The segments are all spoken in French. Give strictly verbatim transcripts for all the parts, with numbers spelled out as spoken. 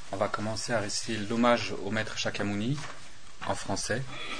On va commencer à réciter l'hommage au maître Shakyamuni en français.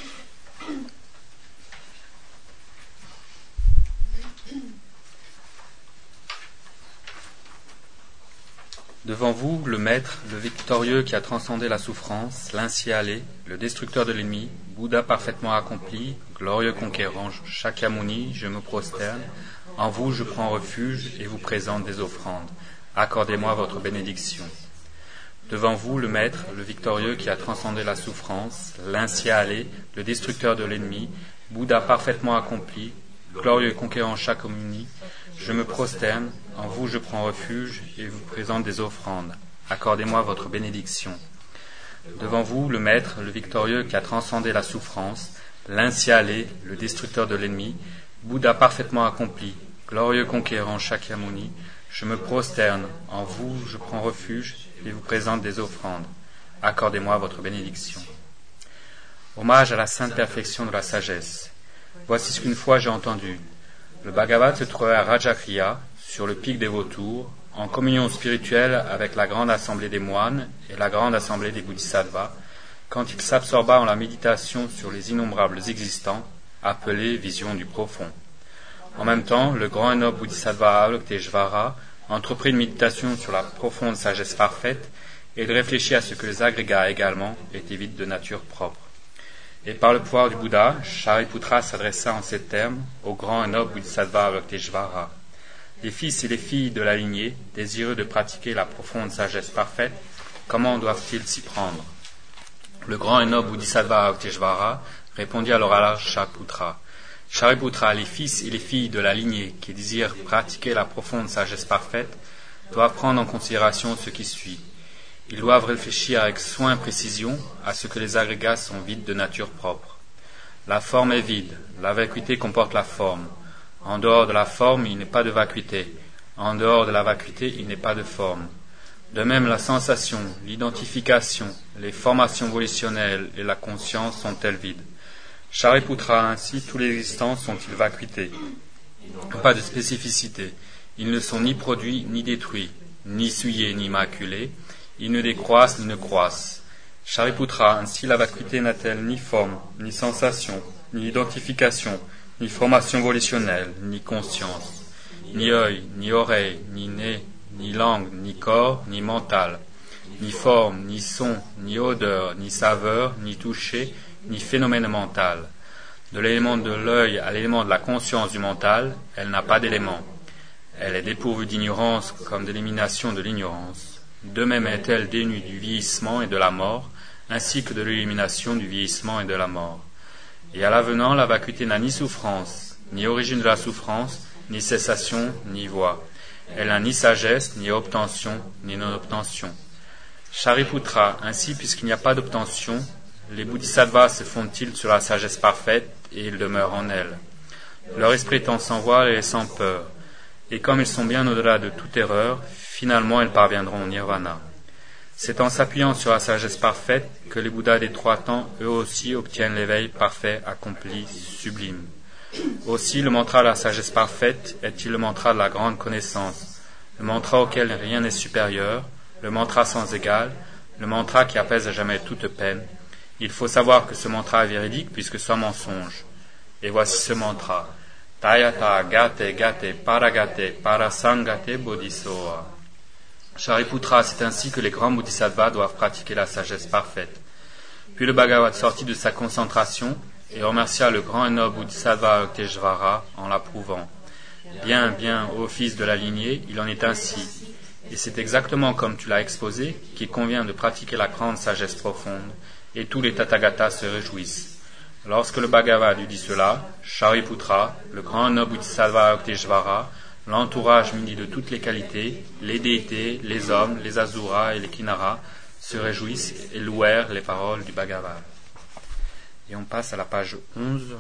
Devant vous, le maître, le victorieux qui a transcendé la souffrance, l'ainsi allé, le destructeur de l'ennemi, Bouddha parfaitement accompli, glorieux conquérant, Shakyamuni, je me prosterne. En vous, je prends refuge et vous présente des offrandes. Accordez-moi votre bénédiction. Devant vous, le maître, le victorieux qui a transcendé la souffrance, l'ainsi allé, le destructeur de l'ennemi, Bouddha parfaitement accompli, glorieux conquérant Shakyamuni, je me prosterne, en vous je prends refuge et vous présente des offrandes. Accordez-moi votre bénédiction. Devant vous, le maître, le victorieux qui a transcendé la souffrance, l'ainsi allé, le destructeur de l'ennemi, Bouddha parfaitement accompli, glorieux conquérant Shakyamuni, je me prosterne, en vous je prends refuge et vous présente des offrandes. Accordez-moi votre bénédiction. Hommage à la sainte perfection de la sagesse. Voici ce qu'une fois j'ai entendu. Le Bhagavad se trouvait à Rajakriya, sur le pic des vautours, en communion spirituelle avec la grande assemblée des moines et la grande assemblée des bodhisattvas, quand il s'absorba en la méditation sur les innombrables existants, appelés visions du profond. En même temps, le grand et noble bodhisattva Avalokiteshvara entreprit une méditation sur la profonde sagesse parfaite et de réfléchir à ce que les agrégats également étaient vides de nature propre. Et par le pouvoir du Bouddha, Shariputra s'adressa en ces termes au grand et noble bodhisattva Avalokiteshvara. Les fils et les filles de la lignée, désireux de pratiquer la profonde sagesse parfaite, comment doivent-ils s'y prendre? Le grand et noble bodhisattva Avalokiteshvara répondit alors à Shariputra. Shariputra, les fils et les filles de la lignée qui désirent pratiquer la profonde sagesse parfaite doivent prendre en considération ce qui suit. Ils doivent réfléchir avec soin et précision à ce que les agrégats sont vides de nature propre. La forme est vide, la vacuité comporte la forme. En dehors de la forme, il n'est pas de vacuité. En dehors de la vacuité, il n'est pas de forme. De même, la sensation, l'identification, les formations volutionnelles et la conscience sont-elles vides. Shariputra, ainsi, tous les existants sont-ils vacuités. Pas de spécificité. Ils ne sont ni produits ni détruits, ni souillés ni maculés. Ils ne décroissent ni ne croissent. Shariputra, ainsi la vacuité n'a-t-elle ni forme, ni sensation, ni identification, ni formation volutionnelle, ni conscience, ni œil, ni oreille, ni nez, ni langue, ni corps, ni mental, ni forme, ni son, ni odeur, ni saveur, ni toucher, ni phénomène mental. De l'élément de l'œil à l'élément de la conscience du mental, elle n'a pas d'élément. Elle est dépourvue d'ignorance comme d'élimination de l'ignorance. De même est-elle dénue du vieillissement et de la mort, ainsi que de l'élimination du vieillissement et de la mort. Et à l'avenant, la vacuité n'a ni souffrance, ni origine de la souffrance, ni cessation, ni voie. Elle n'a ni sagesse, ni obtention, ni non-obtention. Shariputra, ainsi, puisqu'il n'y a pas d'obtention, les bodhisattvas se fondent-ils sur la sagesse parfaite et ils demeurent en elle. Leur esprit étant sans voile et sans peur. Et comme ils sont bien au-delà de toute erreur, finalement ils parviendront au nirvana. C'est en s'appuyant sur la sagesse parfaite que les Bouddhas des trois temps, eux aussi, obtiennent l'éveil parfait, accompli, sublime. Aussi, le mantra de la sagesse parfaite est-il le mantra de la grande connaissance, le mantra auquel rien n'est supérieur, le mantra sans égal, le mantra qui apaise à jamais toute peine. Il faut savoir que ce mantra est véridique puisque c'est un mensonge. Et voici ce mantra. Tayata gate gate paragate parasangate bodhisoa. Shariputra, c'est ainsi que les grands bodhisattvas doivent pratiquer la sagesse parfaite. Puis le Bhagavad sortit de sa concentration et remercia le grand et noble bodhisattva Avalokiteshvara en l'approuvant. Bien, bien, ô fils de la lignée, il en est ainsi. Et c'est exactement comme tu l'as exposé qu'il convient de pratiquer la grande sagesse profonde, et tous les Tathagatas se réjouissent. Lorsque le Bhagavad eut dit cela, Shariputra, le grand noble bodhisattva Avalokiteshvara, l'entourage muni de toutes les qualités, les déités, les hommes, les asuras et les kinnaras se réjouissent et louèrent les paroles du Bhagavad. Et on passe à la page onze.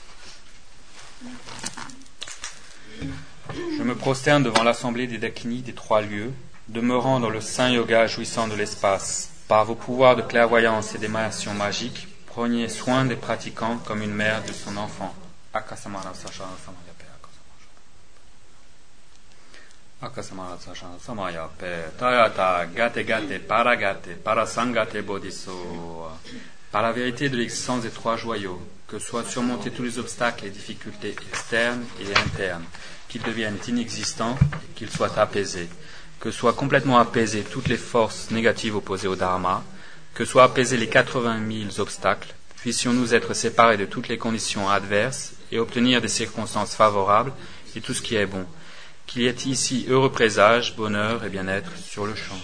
Je me prosterne devant l'assemblée des Dakinis des trois lieux, demeurant dans le saint yoga jouissant de l'espace. Par vos pouvoirs de clairvoyance et d'émanation magique, prenez soin des pratiquants comme une mère de son enfant. Akasamara samaya pe tayata gate gate paragate parasangate bodhiso. Par la vérité de l'existence des trois joyaux, que soient surmontés tous les obstacles et difficultés externes et internes, qu'ils deviennent inexistants, qu'ils soient apaisés, que soient complètement apaisées toutes les forces négatives opposées au Dharma, que soient apaisés les quatre-vingt mille obstacles, puissions-nous être séparés de toutes les conditions adverses et obtenir des circonstances favorables et tout ce qui est bon, qu'il y ait ici heureux présage, bonheur et bien-être sur le champ.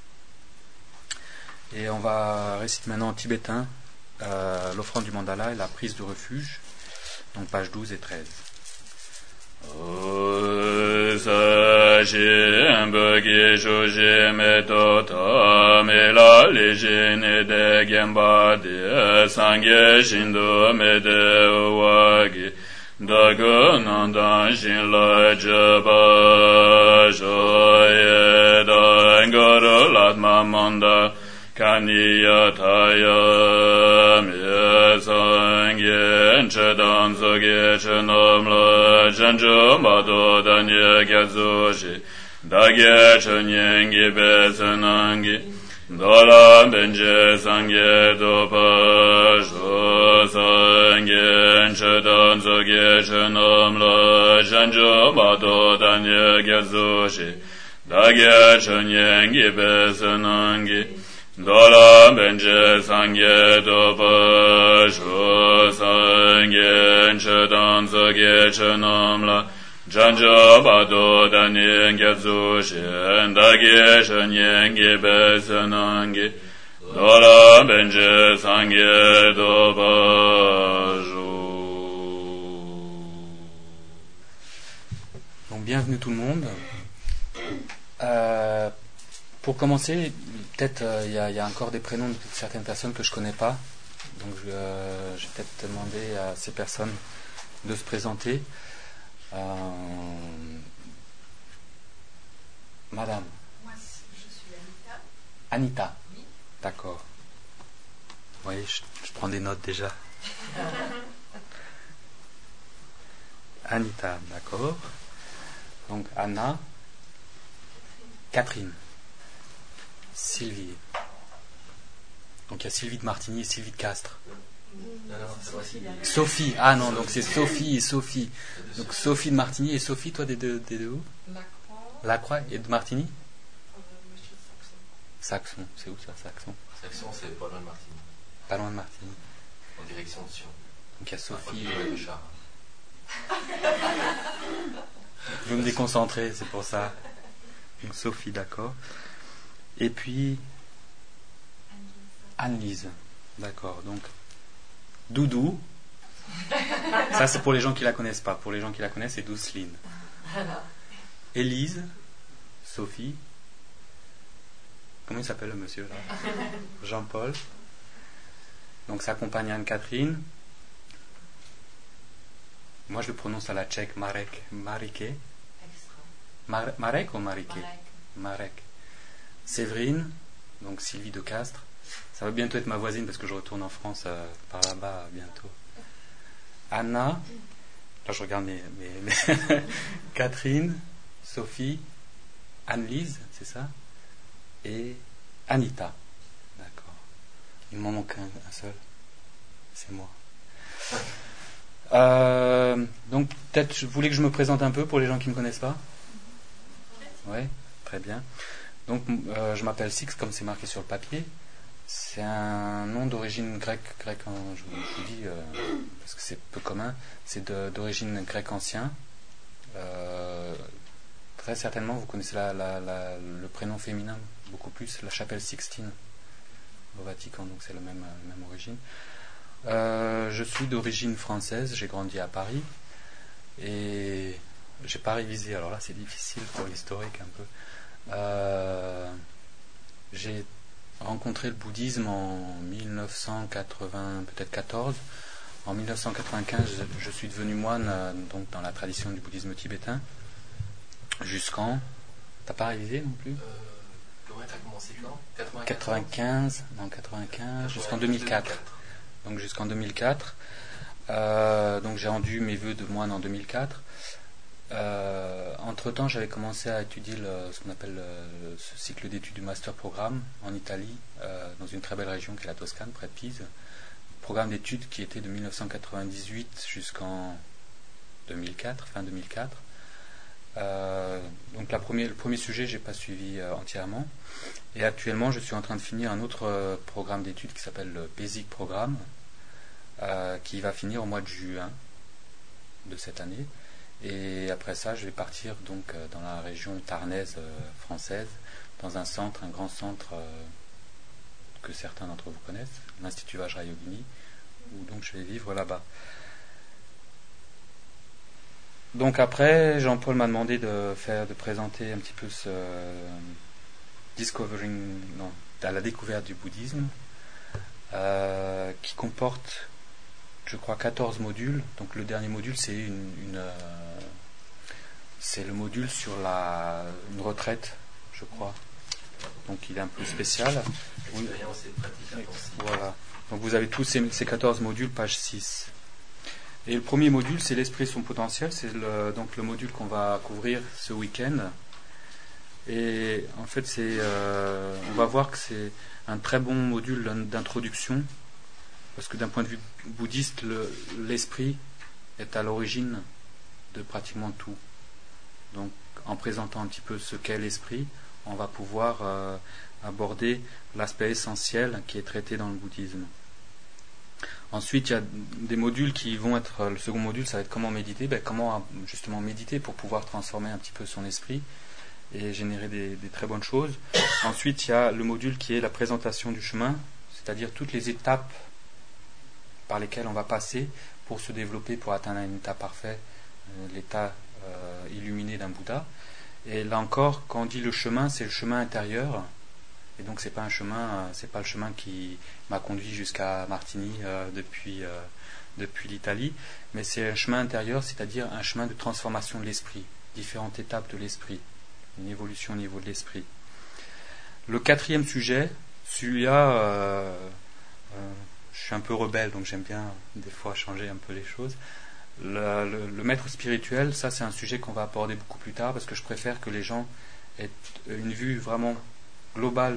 Et on va réciter maintenant en tibétain euh, l'offrande du mandala et la prise de refuge, donc pages douze et treize. Kaniyataya Myesangyen Chedan Zoge Chenomla Janjo Mado Danye Gyazoshi Dage Chenyengi Besenangi Dola Benje Sangye Dopa Jo Sangyen Chedan Zoge Chenomla Janjo Mado Danye Gyazoshi Dage Chenyengi Besenangi Dola Benje Sangye Dopa Sho Sangye Chedan Zoge Chenomla Janjo Bado Danyen Gyatsu Shen Dage Shenyengi Besenangi Dola Benje Sangye Dopa Sho. Donc bienvenue tout le monde. Euh, pour commencer, peut-être il euh, y, y a encore des prénoms de certaines personnes que je connais pas, donc je, euh, je vais peut-être demander à ces personnes de se présenter. Euh, Madame. Moi, je suis Anita. Anita. Oui. D'accord. Oui, je, je prends des notes déjà. Anita, d'accord. Donc Anna. Catherine. Sylvie. Donc il y a Sylvie de Martigny et Sylvie de Castres. Non, non, c'est Sophie. Sophie. Ah non, donc c'est Sophie et Sophie. Donc Sophie de Martigny et Sophie, toi des deux, des deux où? Lacroix. Lacroix et de Martigny? Euh, Monsieur Saxon. Saxon. C'est où ça, Saxon? Saxon, c'est pas loin de Martigny. Pas loin de Martigny. En direction de Sion. Donc il y a Sophie. Enfin, de Char. Je veux me déconcentrer, c'est pour ça. Donc Sophie, d'accord. Et puis Anne-Lise, d'accord. Donc Doudou, ça c'est pour les gens qui la connaissent pas. Pour les gens qui la connaissent, c'est Douceline. Élise, Sophie. Comment il s'appelle le monsieur là? Jean-Paul. Donc sa compagne Anne-Catherine. Moi je le prononce à la tchèque Marek. Marike. Mar- Marek ou Marike? Marek. Marek. Séverine, donc Sylvie de Castres. Ça va bientôt être ma voisine parce que je retourne en France euh, par là-bas bientôt. Anna, là je regarde mes, mes, mes Catherine, Sophie, Anne-Lise, c'est ça? Et Anita. D'accord. Il m'en manque un, un seul. C'est moi. Euh, donc peut-être je voulais que je me présente un peu pour les gens qui ne me connaissent pas. Oui, très bien. Donc euh, je m'appelle Six comme c'est marqué sur le papier. C'est un nom d'origine grecque, grecque en, je, je vous dis euh, parce que c'est peu commun. C'est de, d'origine grecque ancien. Euh, très certainement vous connaissez la, la, la, le prénom féminin beaucoup plus, la chapelle Sixtine au Vatican, donc c'est la même, la même origine. Euh, je suis d'origine française, j'ai grandi à Paris et j'ai pas révisé, alors là c'est difficile pour l'historique un peu. Euh, j'ai rencontré le bouddhisme en dix-neuf cent quatre-vingts, peut-être quatorze. En dix-neuf cent quatre-vingt-quinze, je, je suis devenu moine euh, donc dans la tradition du bouddhisme tibétain. Jusqu'en... T'as pas révisé non plus? Euh, comment t'as commencé quand? quatre-vingt-quinze, non quatre-vingt-quinze, jusqu'en deux mille quatre. Donc jusqu'en deux mille quatre. Euh, donc j'ai rendu mes vœux de moine en deux mille quatre. Euh, entre-temps, j'avais commencé à étudier le, ce qu'on appelle le, ce cycle d'études du Master Programme en Italie, euh, dans une très belle région qui est la Toscane, près de Pise. Programme d'études qui était de mille neuf cent quatre-vingt-dix-huit jusqu'en deux mille quatre, fin deux mille quatre. Euh, donc la première, le premier sujet, j'ai pas suivi euh, entièrement. Et actuellement, je suis en train de finir un autre euh, programme d'études qui s'appelle le Basic Programme, euh, qui va finir au mois de juin de cette année. Et après ça, je vais partir donc euh, dans la région tarnaise euh, française, dans un centre, un grand centre euh, que certains d'entre vous connaissent, l'Institut Vajrayogini, où donc je vais vivre là-bas. Donc après, Jean-Paul m'a demandé de faire, de présenter un petit peu ce euh, discovering, non, à la découverte du bouddhisme, euh, qui comporte, je crois, quatorze modules. Donc le dernier module, c'est une, une euh, c'est le module sur la une retraite, je crois. Donc il est un peu spécial. Expérience et pratique intensive. Voilà. Donc vous avez tous ces, ces quatorze modules, page six. Et le premier module, c'est l'esprit et son potentiel. C'est le, donc le module qu'on va couvrir ce week-end. Et en fait, c'est, euh, on va voir que c'est un très bon module d'introduction, parce que d'un point de vue bouddhiste, le, l'esprit est à l'origine de pratiquement tout. Donc, en présentant un petit peu ce qu'est l'esprit, on va pouvoir euh, aborder l'aspect essentiel qui est traité dans le bouddhisme. Ensuite, il y a des modules qui vont être, le second module, ça va être comment méditer, ben, comment justement méditer pour pouvoir transformer un petit peu son esprit et générer des, des très bonnes choses. Ensuite, il y a le module qui est la présentation du chemin, c'est-à-dire toutes les étapes par lesquelles on va passer pour se développer, pour atteindre un état parfait, euh, l'état euh, illuminé d'un Bouddha. Et là encore, quand on dit le chemin, c'est le chemin intérieur. Et donc c'est pas un chemin, c'est pas le chemin qui m'a conduit jusqu'à Martigny euh, depuis euh, depuis l'Italie, mais c'est un chemin intérieur, c'est-à-dire un chemin de transformation de l'esprit, différentes étapes de l'esprit, une évolution au niveau de l'esprit. Le quatrième sujet, celui-là, euh, euh, je suis un peu rebelle, donc j'aime bien des fois changer un peu les choses. Le, le, le maître spirituel, ça c'est un sujet qu'on va aborder beaucoup plus tard, parce que je préfère que les gens aient une vue vraiment global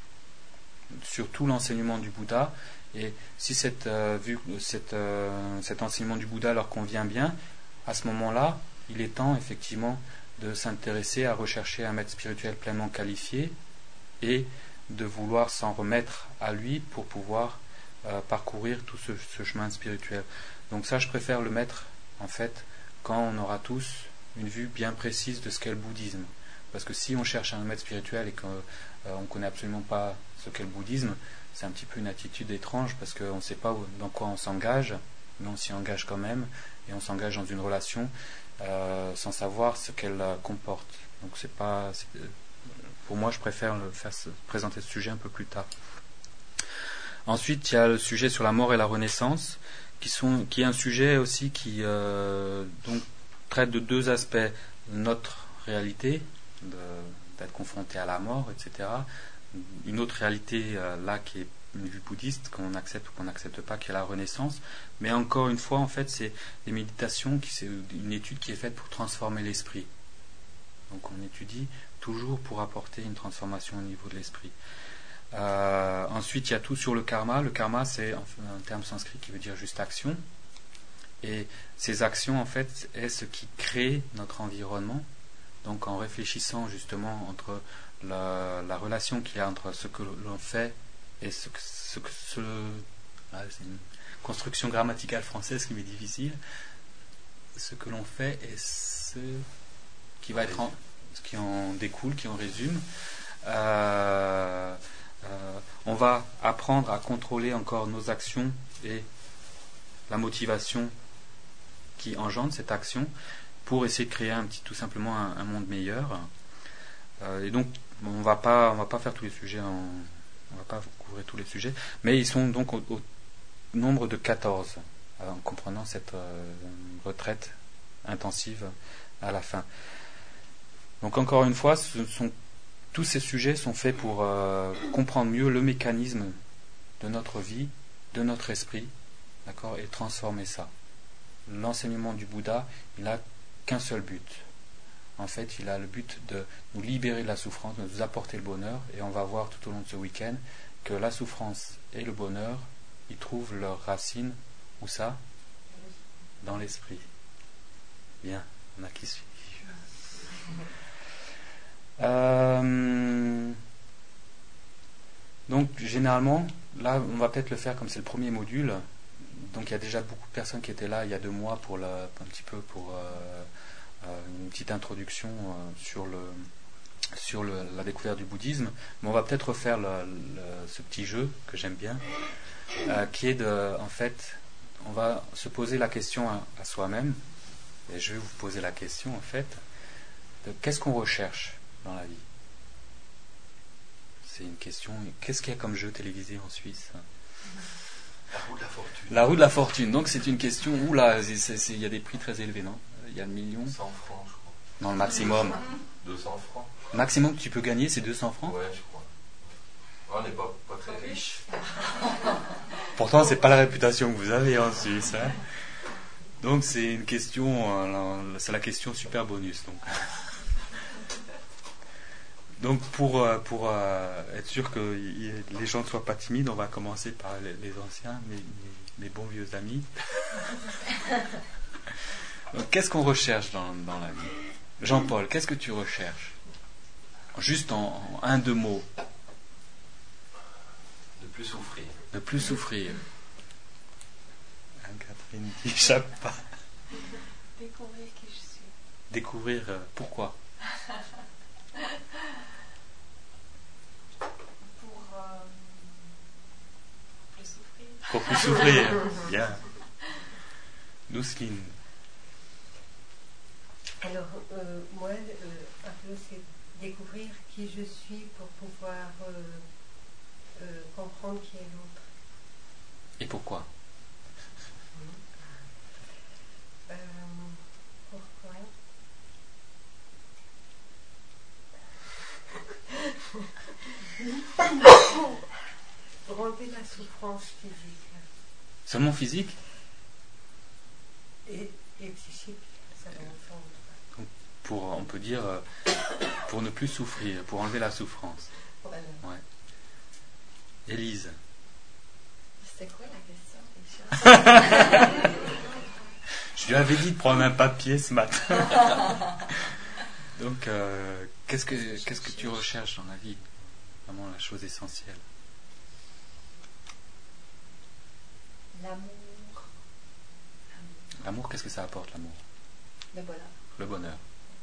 sur tout l'enseignement du Bouddha, et si cette, euh, vue, cette, euh, cet enseignement du Bouddha leur convient bien, à ce moment-là, il est temps effectivement de s'intéresser à rechercher un maître spirituel pleinement qualifié et de vouloir s'en remettre à lui pour pouvoir euh, parcourir tout ce, ce chemin spirituel. Donc ça, je préfère le mettre en fait quand on aura tous une vue bien précise de ce qu'est le bouddhisme. Parce que si on cherche un maître spirituel et qu'on euh, ne connaît absolument pas ce qu'est le bouddhisme, c'est un petit peu une attitude étrange, parce qu'on ne sait pas où, dans quoi on s'engage, mais on s'y engage quand même, et on s'engage dans une relation euh, sans savoir ce qu'elle euh, comporte. Donc c'est pas, c'est, pour moi, je préfère le faire, présenter ce sujet un peu plus tard. Ensuite, il y a le sujet sur la mort et la renaissance, qui, sont, qui est un sujet aussi qui euh, donc, traite de deux aspects: notre réalité, de, d'être confronté à la mort, et cetera. Une autre réalité euh, là qui est une vue bouddhiste, qu'on accepte ou qu'on n'accepte pas, qui est la renaissance. Mais encore une fois, en fait, c'est des méditations, qui, c'est une étude qui est faite pour transformer l'esprit. Donc on étudie toujours pour apporter une transformation au niveau de l'esprit. Euh, ensuite, il y a tout sur le karma. Le karma, c'est un terme sanskrit qui veut dire juste action. Et ces actions, en fait, est ce qui crée notre environnement. Donc en réfléchissant justement entre la, la relation qu'il y a entre ce que l'on fait et ce que ce, que ce ah, c'est une construction grammaticale française qui m'est difficile, ce que l'on fait et ce qui va être en, ce qui en découle, qui en résume. Euh, euh, on va apprendre à contrôler encore nos actions et la motivation qui engendre cette action, pour essayer de créer un petit, tout simplement un, un monde meilleur. Euh, et donc, on va pas, on va pas faire tous les sujets, en, on va pas couvrir tous les sujets, mais ils sont donc au, au nombre de quatorze, en comprenant cette euh, retraite intensive à la fin. Donc, encore une fois, ce sont, tous ces sujets sont faits pour euh, comprendre mieux le mécanisme de notre vie, de notre esprit, d'accord, et transformer ça. L'enseignement du Bouddha, il a qu'un seul but. En fait, il a le but de nous libérer de la souffrance, de nous apporter le bonheur, et on va voir tout au long de ce week-end que la souffrance et le bonheur, ils trouvent leurs racines, où ça ? Dans l'esprit. Bien, on a qui suit. Euh, donc, généralement, là, on va peut-être le faire comme c'est le premier module. Donc, il y a déjà beaucoup de personnes qui étaient là il y a deux mois pour la, un petit peu pour euh, euh, une petite introduction euh, sur le sur le, la découverte du bouddhisme. Mais on va peut-être refaire le, le, ce petit jeu que j'aime bien, euh, qui est de, en fait, on va se poser la question à, à soi-même. Et je vais vous poser la question, en fait, de qu'est-ce qu'on recherche dans la vie ? C'est une question. Qu'est-ce qu'il y a comme jeu télévisé en Suisse ? La roue de la fortune. La roue de la fortune. Donc c'est une question où là, il y a des prix très élevés, non ? Il y a le million. cent francs, je crois. Non, le maximum. deux cents francs. Le maximum que tu peux gagner, c'est deux cents francs ? Ouais, je crois. On n'est pas, pas très riche. Pourtant, c'est pas la réputation que vous avez en Suisse. Hein. Donc c'est une question, c'est la question super bonus. Donc, donc pour, pour euh, être sûr que les gens ne soient pas timides, on va commencer par les, les anciens, mes, mes, mes bons vieux amis. Donc, qu'est-ce qu'on recherche dans, dans la vie ? Jean-Paul, qu'est-ce que tu recherches ? Juste en, en un, deux mots. Ne plus souffrir. Ne plus souffrir. Catherine n'échappe pas. Découvrir qui je suis. Découvrir euh, pourquoi ? Pour euh, plus souffrir. Pour plus souffrir. Bien. Nousline. Alors, euh, moi, euh, un peu, c'est découvrir qui je suis pour pouvoir euh, euh, comprendre qui est l'autre. Et pourquoi ? Euh, pourquoi Pour enlever la souffrance physique Seulement physique ? et, et psychique, ça va ensemble. Pour, on peut dire, euh, pour ne plus souffrir, pour enlever la souffrance. Voilà. Ouais. Élise. C'était quoi la question déjà? Je lui avais dit de prendre un papier ce matin. Donc, euh, qu'est-ce que qu'est-ce que tu recherches dans la vie ? Vraiment la chose essentielle. L'amour. L'amour, qu'est-ce que ça apporte, l'amour ? Le bonheur. Le bonheur.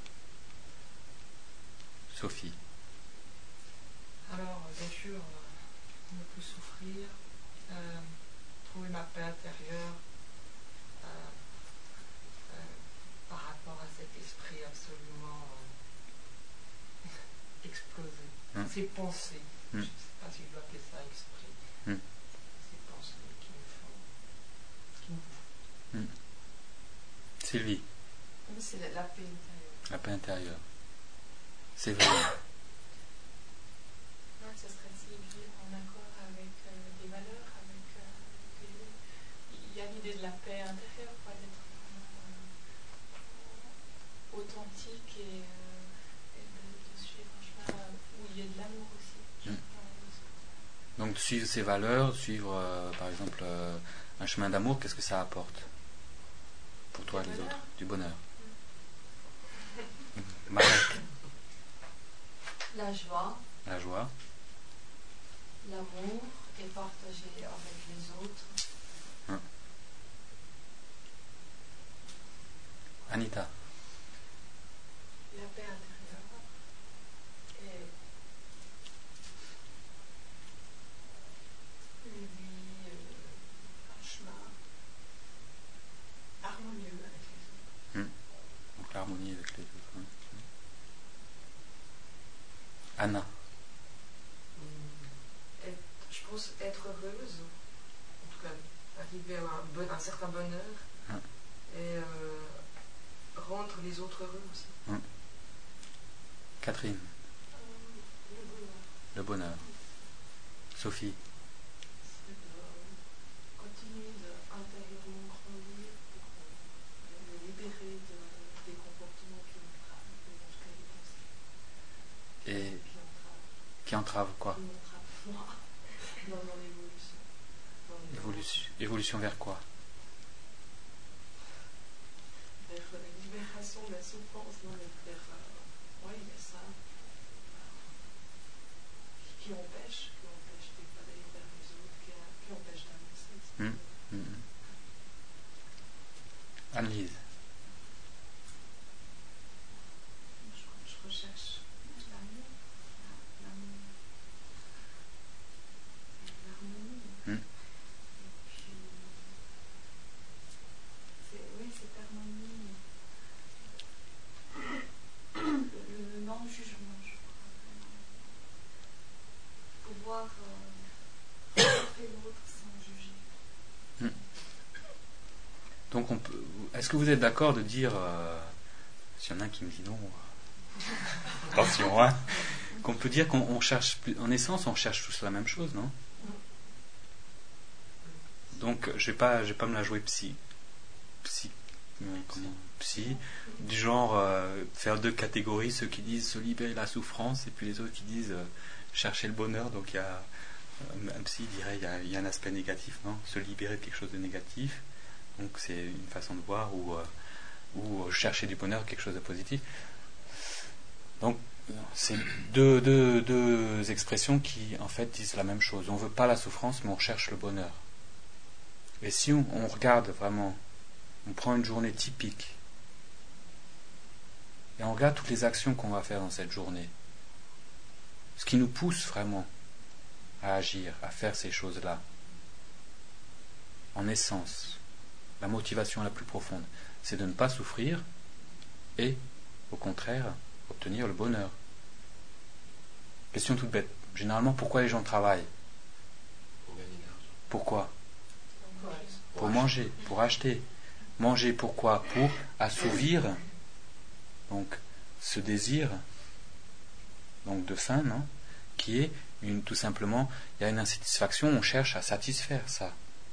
Sophie. Alors, bien sûr, euh, ne plus souffrir, euh, trouver ma paix intérieure euh, euh, par rapport à cet esprit absolument euh, explosé. Hum. Ces pensées, Hum. je ne sais pas si je dois appeler ça esprit, Hum. ces pensées qui me font, qui me bouffent. Sylvie. C'est la, la paix intérieure. La paix intérieure. C'est vrai. Non, ce serait aussi vivre en accord avec euh, des valeurs, avec euh, des- il y a l'idée de la paix intérieure, quoi, d'être vraiment euh, authentique et, euh, et de, de suivre un chemin où il y a de l'amour aussi. je Mm. pense. Donc suivre ses valeurs, suivre euh, par exemple euh, un chemin d'amour, qu'est-ce que ça apporte pour toi Du les bonheur. autres ? Du bonheur. Marek. La joie, La joie. l'amour et partager avec les autres. Hein. Anita. La paix intérieure et une vie, euh, un chemin harmonieux avec les autres. Donc l'harmonie avec les autres. hein. Anna. Être- je pense être heureuse, en tout cas arriver à un, bon- un certain bonheur Hein. et euh, rendre les autres heureux aussi. Catherine. Euh, le bonheur. Le bonheur. Sophie. C'est de continuer de intérieurement grandir pour euh, me libérer de, des complexes Et qui entrave quoi? Qui m'entrave moi dans mon évolution. Dans mon Évolution, évolution vers quoi? vers la libération de la souffrance, non, mais vers. Euh, oui, il y a ça. Qui, qui empêche, qui empêche de pas d'aller vers les autres, qui, qui empêche d'avancer. Hum, hum, hum. Anne-Lise. Je, je recherche l'amour, l'amour, l'harmonie. Hmm. Et puis, c'est, oui, cette harmonie, le, le non-jugement, je crois vraiment. Pouvoir euh, rencontrer l'autre sans juger. Hmm. Donc, on peut. Est-ce que vous êtes d'accord de dire, euh, s'il y en a un qui me dit non, euh, attention, hein, qu'on peut dire qu'on on cherche, en essence, on cherche tous la même chose, non? Donc, je vais pas, je vais pas me la jouer psy, psy, euh, comment, psy, du genre euh, faire deux catégories, ceux qui disent se libérer de la souffrance, et puis les autres qui disent euh, chercher le bonheur. Donc, il y a un psy dirait il y, a, il y a un aspect négatif, non? Se libérer de quelque chose de négatif. Donc c'est une façon de voir, ou, euh, ou chercher du bonheur, quelque chose de positif. Donc c'est deux, deux, deux expressions qui en fait disent la même chose. On ne veut pas la souffrance, mais on cherche le bonheur. Et si on, on regarde vraiment, on prend une journée typique, et on regarde toutes les actions qu'on va faire dans cette journée, ce qui nous pousse vraiment à agir, à faire ces choses-là, en essence, la motivation la plus profonde, c'est de ne pas souffrir et, au contraire, obtenir le bonheur. Question toute bête. Généralement, pourquoi les gens travaillent? Pour gagner de l'argent. Pourquoi? Ouais. Pour manger, pour acheter. Manger pourquoi? Pour assouvir donc ce désir donc de faim, non? Qui est une, tout simplement, il y a une insatisfaction, on cherche à satisfaire ça.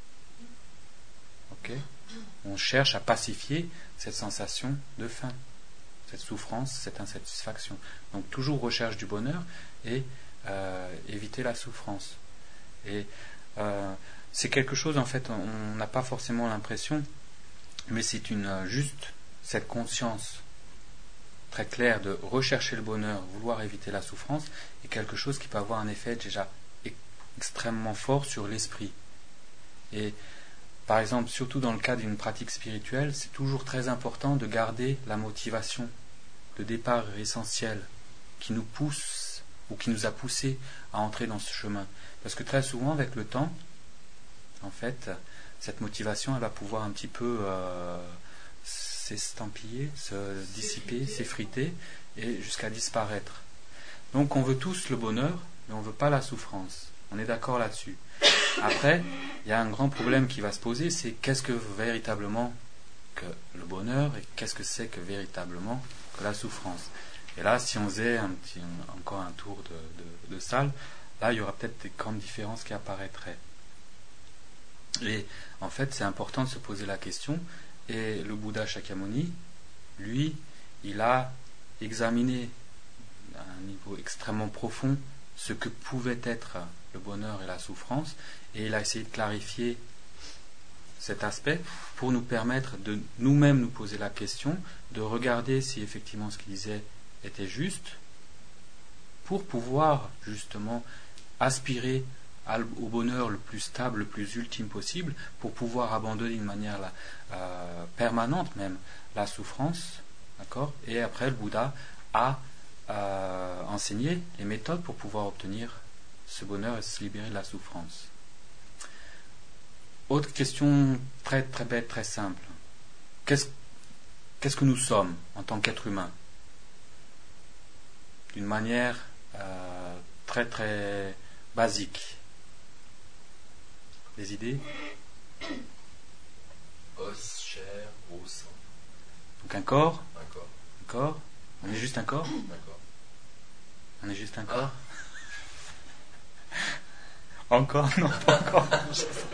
Ok? On cherche à pacifier cette sensation de faim, cette souffrance, cette insatisfaction. Donc toujours recherche du bonheur et euh, éviter la souffrance. Et euh, c'est quelque chose, en fait, on n'a pas forcément l'impression, mais c'est une juste cette conscience très claire de rechercher le bonheur, vouloir éviter la souffrance, est quelque chose qui peut avoir un effet déjà extrêmement fort sur l'esprit. Et par exemple, surtout dans le cas d'une pratique spirituelle, c'est toujours très important de garder la motivation, le départ essentiel qui nous pousse ou qui nous a poussé à entrer dans ce chemin. Parce que très souvent, avec le temps, en fait, cette motivation, elle va pouvoir un petit peu euh, s'estampiller, se dissiper, s'effriter, et jusqu'à disparaître. Donc on veut tous le bonheur, mais on ne veut pas la souffrance. On est d'accord là-dessus. Après, il y a un grand problème qui va se poser, c'est qu'est-ce que véritablement que le bonheur et qu'est-ce que c'est que véritablement que la souffrance. Et là, si on faisait un petit, encore un tour de, de, de salle, là, il y aura peut-être des grandes différences qui apparaîtraient. Et en fait, c'est important de se poser la question. Et le Bouddha Shakyamuni, lui, il a examiné à un niveau extrêmement profond ce que pouvait être le bonheur et la souffrance, et il a essayé de clarifier cet aspect pour nous permettre de nous-mêmes nous poser la question, de regarder si effectivement ce qu'il disait était juste, pour pouvoir justement aspirer au bonheur le plus stable, le plus ultime possible, pour pouvoir abandonner d'une manière la, euh, permanente même la souffrance, d'accord? Et après, le Bouddha a euh, enseigné les méthodes pour pouvoir obtenir ce bonheur et se libérer de la souffrance. Autre question très très bête, très simple. Qu'est-ce, qu'est-ce que nous sommes en tant qu'être humain? D'une manière euh, très très basique. Des idées? Os, chair, eau, sang. Donc un corps? Un corps. Un corps? On est juste un corps? D'accord. On est juste un corps? Encore? Non, pas encore. Un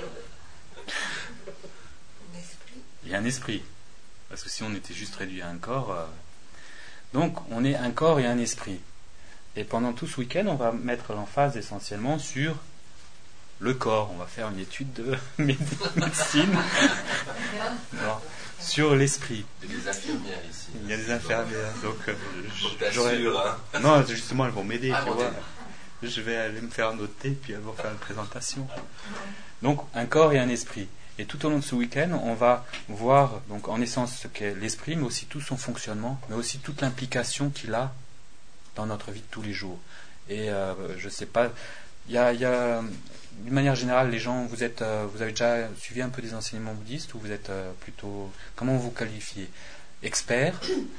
esprit. Il y a un esprit. Parce que si on était juste réduit à un corps... Euh... Donc, on est un corps et un esprit. Et pendant tout ce week-end, on va mettre l'emphase essentiellement sur le corps. On va faire une étude de médecine non, sur l'esprit. Il y a des infirmières ici. Il y a des infirmières. Donc, euh, j'aurais... hein. Non, justement, elles vont m'aider. Ah, tu bon, vois. Je vais aller me faire noter, puis elles vont faire une présentation. Donc, un corps et un esprit. Et tout au long de ce week-end, on va voir, donc, en essence, ce qu'est l'esprit, mais aussi tout son fonctionnement, mais aussi toute l'implication qu'il a dans notre vie de tous les jours. Et euh, je sais pas, il y a, y a, d'une manière générale, les gens, vous êtes, euh, vous avez déjà suivi un peu des enseignements bouddhistes, ou vous êtes euh, plutôt, comment vous qualifiez? Expert?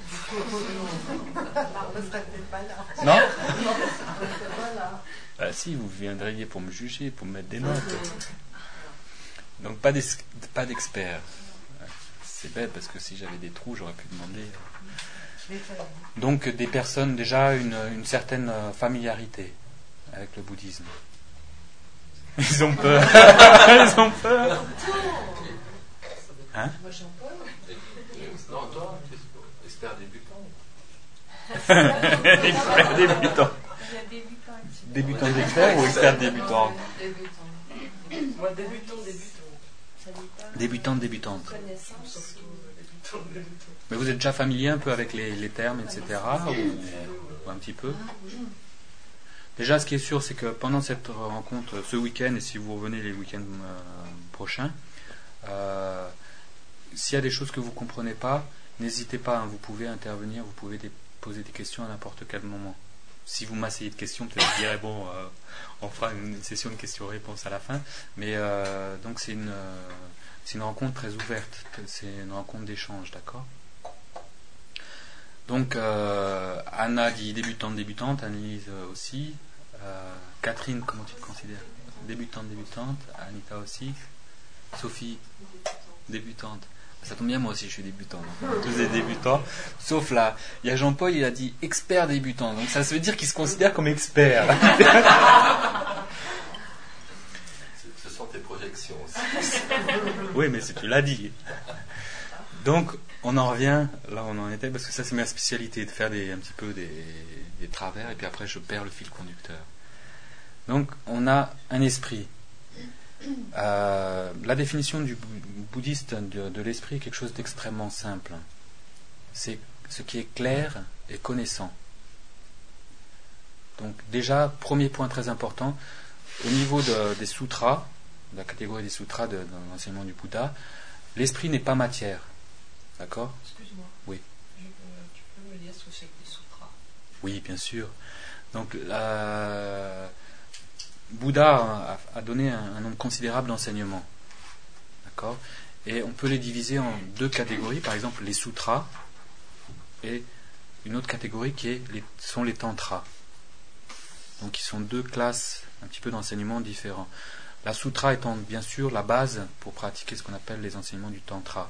Non? Ah, si, vous viendriez pour me juger, pour me mettre des notes. Donc pas, d'ex- pas d'expert. C'est bête parce que si j'avais des trous, j'aurais pu demander. Donc des personnes déjà une, une certaine familiarité avec le bouddhisme. Ils ont peur. Ils ont peur. Hein? Moi j'en parle. Non, toi, expert débutant. Expert débutant. Il y a débutant ici. Débutant d'expert ou expert débutant? Débutant. Moi débutant, débutant. Ça dépend. Débutante, débutante. Connaissance. Débutant, débutant. Mais vous êtes déjà familier un peu avec les, les termes, et cetera. Ou, ou un petit peu? Déjà, ce qui est sûr, c'est que pendant cette rencontre, ce week-end, et si vous revenez les week-ends euh, prochains, euh, s'il y a des choses que vous ne comprenez pas, n'hésitez pas, hein, vous pouvez intervenir, vous pouvez des, poser des questions à n'importe quel moment. Si vous m'asseyez de questions, peut-être que je dirais, bon, euh, on fera une session de questions-réponses à la fin. Mais euh, donc c'est une, euh, c'est une rencontre très ouverte, c'est une rencontre d'échange, d'accord? Donc euh, Anna dit débutante, débutante, Annelise aussi. Euh, Catherine, comment tu te considères? Débutante, débutante. Anita aussi. Sophie, débutante. Ça tombe bien, moi aussi je suis débutant. Tous des débutants. Sauf là, il y a Jean-Paul, il a dit expert débutant. Donc ça veut dire qu'il se considère comme expert. Ce sont tes projections aussi. Oui, mais c'est, tu l'as dit. Donc, on en revient, là on en était, parce que ça c'est ma spécialité, de faire des, un petit peu des, des travers, et puis après je perds le fil conducteur. Donc, on a un esprit. Euh, la définition du bouddhiste de, de l'esprit est quelque chose d'extrêmement simple. C'est ce qui est clair et connaissant. Donc déjà, premier point très important, au niveau de, des sutras, de la catégorie des sutras de, de l'enseignement du Bouddha, l'esprit n'est pas matière. D'accord? Excuse-moi. Oui. Je, euh, tu peux me dire ce que c'est que les sutras? Oui, bien sûr. Donc, la... Bouddha a, a donné un, un nombre considérable d'enseignements. D'accord? Et on peut les diviser en deux catégories, par exemple les sutras et une autre catégorie qui est les, sont les tantras. Donc, ils sont deux classes un petit peu d'enseignements différents. La sutra étant bien sûr la base pour pratiquer ce qu'on appelle les enseignements du tantra.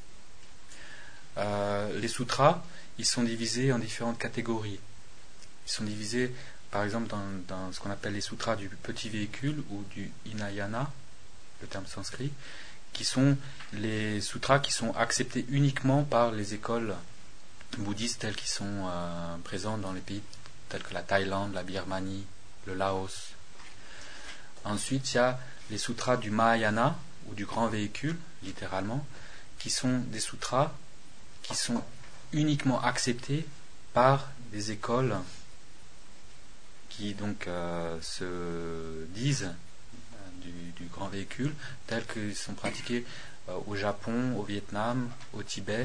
Euh, les sutras, ils sont divisés en différentes catégories. Ils sont divisés, par exemple, dans, dans ce qu'on appelle les sutras du petit véhicule ou du Hinayana, le terme sanskrit, qui sont les sutras qui sont acceptés uniquement par les écoles bouddhistes telles qui sont euh, présentes dans les pays tels que la Thaïlande, la Birmanie, le Laos. Ensuite, il y a les sutras du Mahayana ou du grand véhicule, littéralement, qui sont des sutras qui sont uniquement acceptés par des écoles qui donc euh, se disent euh, du, du grand véhicule, tels qu'ils sont pratiqués euh, au Japon, au Vietnam, au Tibet,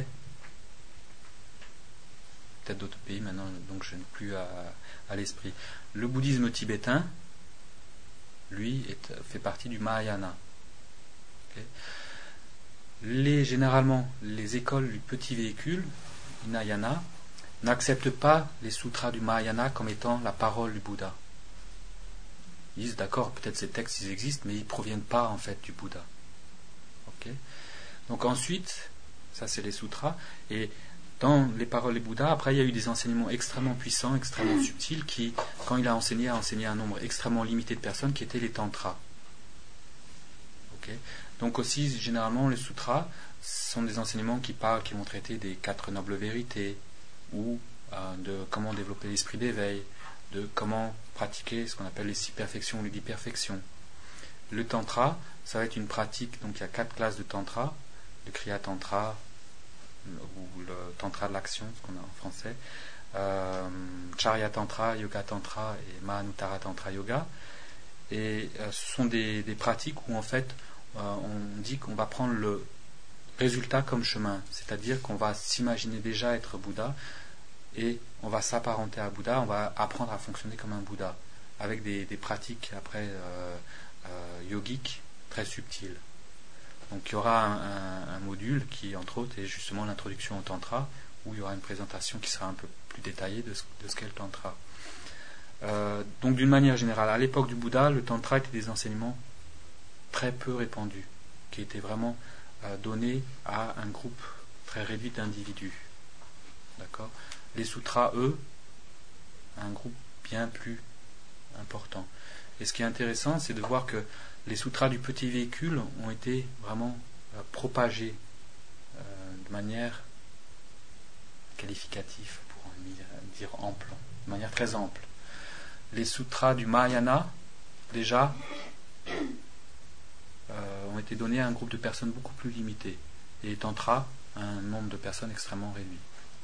peut-être d'autres pays maintenant, donc je n'ai plus à, à l'esprit. Le bouddhisme tibétain, lui, est, fait partie du Mahayana. Okay. Les, généralement, les écoles du petit véhicule, Hinayana, n'acceptent pas les sutras du Mahayana comme étant la parole du Bouddha. Ils disent, d'accord, peut-être ces textes ils existent, mais ils ne proviennent pas en fait du Bouddha. Okay. Donc ensuite, ça c'est les sutras, et dans les paroles du Bouddha, après il y a eu des enseignements extrêmement puissants, extrêmement subtils, qui, quand il a enseigné, a enseigné un nombre extrêmement limité de personnes, qui étaient les tantras. Okay. Donc aussi, généralement, les sutras sont des enseignements qui parlent, qui vont traiter des quatre nobles vérités, ou euh, de comment développer l'esprit d'éveil, de comment pratiquer ce qu'on appelle les six perfections ou les dix perfections. Le tantra, ça va être une pratique, donc il y a quatre classes de tantra, le kriya tantra, ou le tantra de l'action, ce qu'on a en français, euh, charya tantra, yoga tantra et mahanuttara tantra yoga. Et euh, ce sont des, des pratiques où en fait euh, on dit qu'on va prendre le résultat comme chemin, c'est-à-dire qu'on va s'imaginer déjà être Bouddha et on va s'apparenter à Bouddha, on va apprendre à fonctionner comme un Bouddha avec des, des pratiques après euh, euh, yogiques très subtiles. Donc il y aura un, un, un module qui entre autres est justement l'introduction au tantra, où il y aura une présentation qui sera un peu plus détaillée de ce, de ce qu'est le tantra. Euh, donc d'une manière générale, à l'époque du Bouddha, le tantra était des enseignements très peu répandus, qui étaient vraiment euh, donnés à un groupe très réduit d'individus. D'accord ? Les sutras, eux, un groupe bien plus important. Et ce qui est intéressant, c'est de voir que les sutras du petit véhicule ont été vraiment euh, propagés euh, de manière qualificative, pour dire ample, de manière très ample. Les sutras du Mahayana, déjà, euh, ont été donnés à un groupe de personnes beaucoup plus limité. Et les tantras, à un nombre de personnes extrêmement réduit.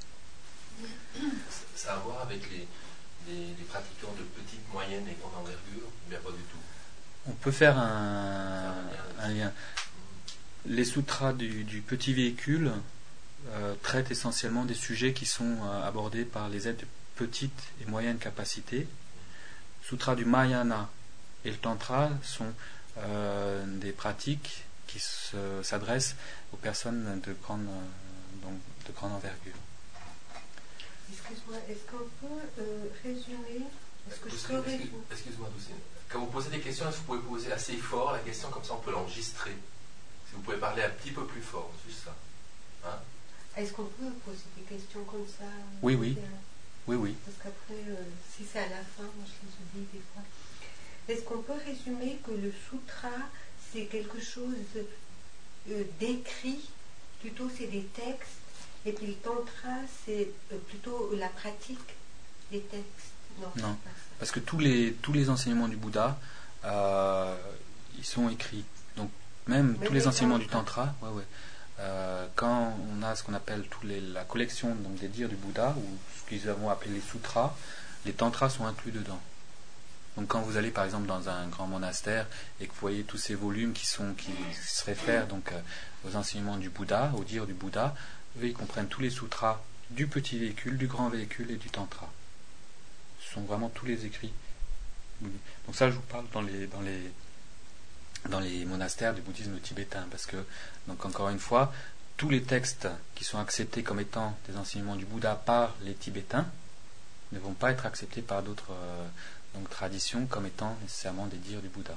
Ça a à voir avec les, les, les pratiquants de petite, moyenne et grande envergure, mais pas du tout. On peut faire un, un lien. Les sutras du, du petit véhicule euh, traitent essentiellement des sujets qui sont euh, abordés par les êtres de petite et moyenne capacité. Sutras du Mahayana et le Tantra sont euh, des pratiques qui se, s'adressent aux personnes de grande, euh, donc de grande envergure. Excuse-moi, est-ce qu'on peut euh, résumer est-ce que je peux résumer Excuse-moi, Doucine. Quand vous posez des questions, est-ce que vous pouvez poser assez fort la question, comme ça on peut l'enregistrer. Si vous pouvez parler un petit peu plus fort, juste ça. Hein? Est-ce qu'on peut poser des questions comme ça? Oui, oui. Oui, oui. Parce qu'après, euh, si c'est à la fin, moi je les oublie des fois. Est-ce qu'on peut résumer que le sutra, c'est quelque chose euh, d'écrit, plutôt c'est des textes, et puis le tantra, c'est euh, plutôt la pratique des textes? Non, non. Parce que tous les, tous les enseignements du Bouddha, euh, ils sont écrits. Donc même, même tous les, les enseignements du tantra, ouais, ouais. Euh, quand on a ce qu'on appelle tous les, la collection donc, des dires du Bouddha, ou ce qu'ils avons appelé les sutras, les tantras sont inclus dedans. Donc quand vous allez par exemple dans un grand monastère et que vous voyez tous ces volumes qui, sont, qui se réfèrent donc, euh, aux enseignements du Bouddha, aux dires du Bouddha, eux ils comprennent tous les sutras du petit véhicule, du grand véhicule et du tantra. Ce sont vraiment tous les écrits. Donc ça je vous parle dans les... Dans les dans les monastères du bouddhisme tibétain, parce que, donc encore une fois, tous les textes qui sont acceptés comme étant des enseignements du Bouddha par les Tibétains ne vont pas être acceptés par d'autres euh, donc, traditions comme étant nécessairement des dires du Bouddha.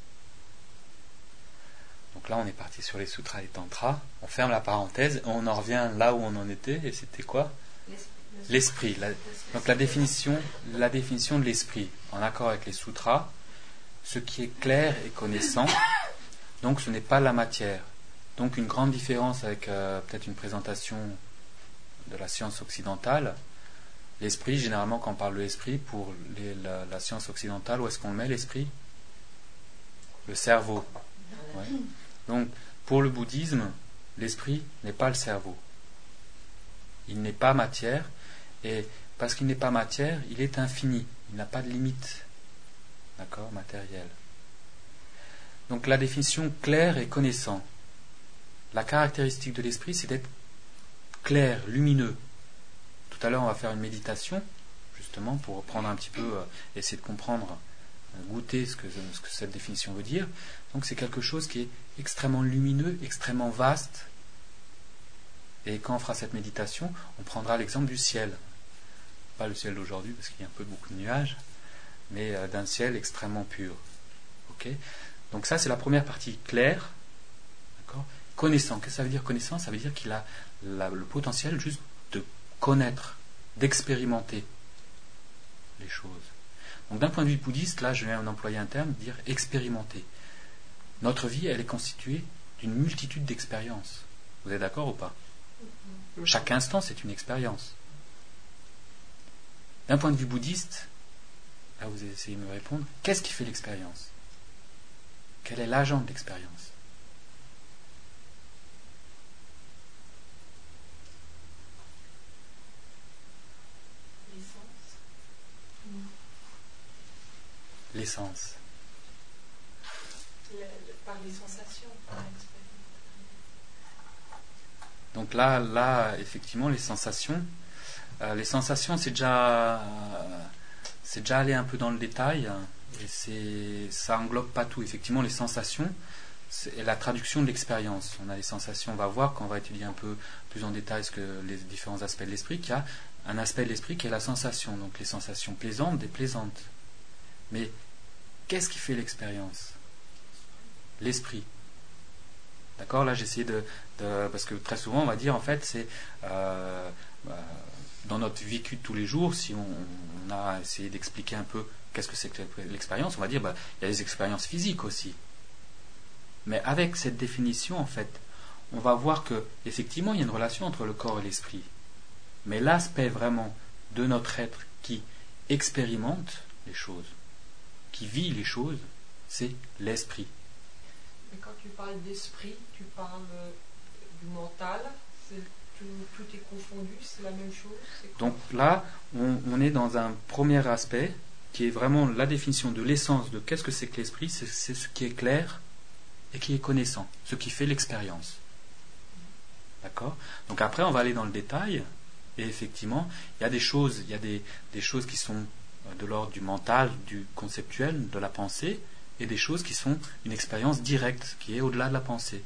Donc là, on est parti sur les sutras et les tantras. On ferme la parenthèse, on en revient là où on en était, et c'était quoi ? L'esprit. La, donc la définition, la définition de l'esprit, en accord avec les sutras, ce qui est clair et connaissant, donc ce n'est pas la matière. Donc une grande différence avec euh, peut-être une présentation de la science occidentale. L'esprit, généralement quand on parle de l'esprit, pour les, la, la science occidentale, où est-ce qu'on le met l'esprit ? Le cerveau. Ouais. Donc pour le bouddhisme, l'esprit n'est pas le cerveau. Il n'est pas matière, et parce qu'il n'est pas matière, il est infini, il n'a pas de limite. D'accord, matériel. Donc la définition clair et connaissant. La caractéristique de l'esprit, c'est d'être clair, lumineux. Tout à l'heure, on va faire une méditation, justement, pour prendre un petit peu, euh, essayer de comprendre, euh, goûter ce que, ce que cette définition veut dire. Donc c'est quelque chose qui est extrêmement lumineux, extrêmement vaste. Et quand on fera cette méditation, on prendra l'exemple du ciel. Pas le ciel d'aujourd'hui, parce qu'il y a un peu beaucoup de nuages, mais euh, d'un ciel extrêmement pur. Okay ? Donc ça, c'est la première partie, claire. D'accord ? Connaissant. Qu'est-ce que ça veut dire connaissant ? Ça veut dire qu'il a la, le potentiel juste de connaître, d'expérimenter les choses. Donc d'un point de vue bouddhiste, là, je viens d'employer un terme, dire expérimenter. Notre vie, elle est constituée d'une multitude d'expériences. Vous êtes d'accord ou pas ? Chaque instant, c'est une expérience. D'un point de vue bouddhiste, là vous essayez de me répondre, qu'est-ce qui fait l'expérience? Quel est l'agent de l'expérience? L'essence. Le, le, par les sensations, par l'expérience. Donc là, là, effectivement, les sensations, euh, les sensations, c'est déjà, euh, c'est déjà aller un peu dans le détail, et c'est, ça englobe pas tout. Effectivement, les sensations, c'est la traduction de l'expérience. On a les sensations, on va voir quand on va étudier un peu plus en détail ce que les différents aspects de l'esprit, qu'il y a un aspect de l'esprit qui est la sensation. Donc les sensations plaisantes, déplaisantes. Mais qu'est-ce qui fait l'expérience? L'esprit. D'accord? Là, j'ai essayé de, de... Parce que très souvent, on va dire, en fait, c'est... Euh, euh, dans notre vécu de tous les jours, si on, on a essayé d'expliquer un peu qu'est-ce que c'est que l'expérience, on va dire, bah, il y a des expériences physiques aussi. Mais avec cette définition, en fait, on va voir que, effectivement, il y a une relation entre le corps et l'esprit. Mais l'aspect vraiment de notre être qui expérimente les choses, qui vit les choses, c'est l'esprit. Mais quand tu parles d'esprit, tu parles euh, du mental, c'est, tout, tout est confondu, c'est la même chose? Donc là, on, on est dans un premier aspect qui est vraiment la définition de l'essence de qu'est-ce que c'est que l'esprit, c'est, c'est ce qui est clair et qui est connaissant, ce qui fait l'expérience. D'accord? Donc après, on va aller dans le détail, et effectivement, il y a des choses, il y a des, des choses qui sont de l'ordre du mental, du conceptuel, de la pensée, et des choses qui sont une expérience directe, qui est au-delà de la pensée.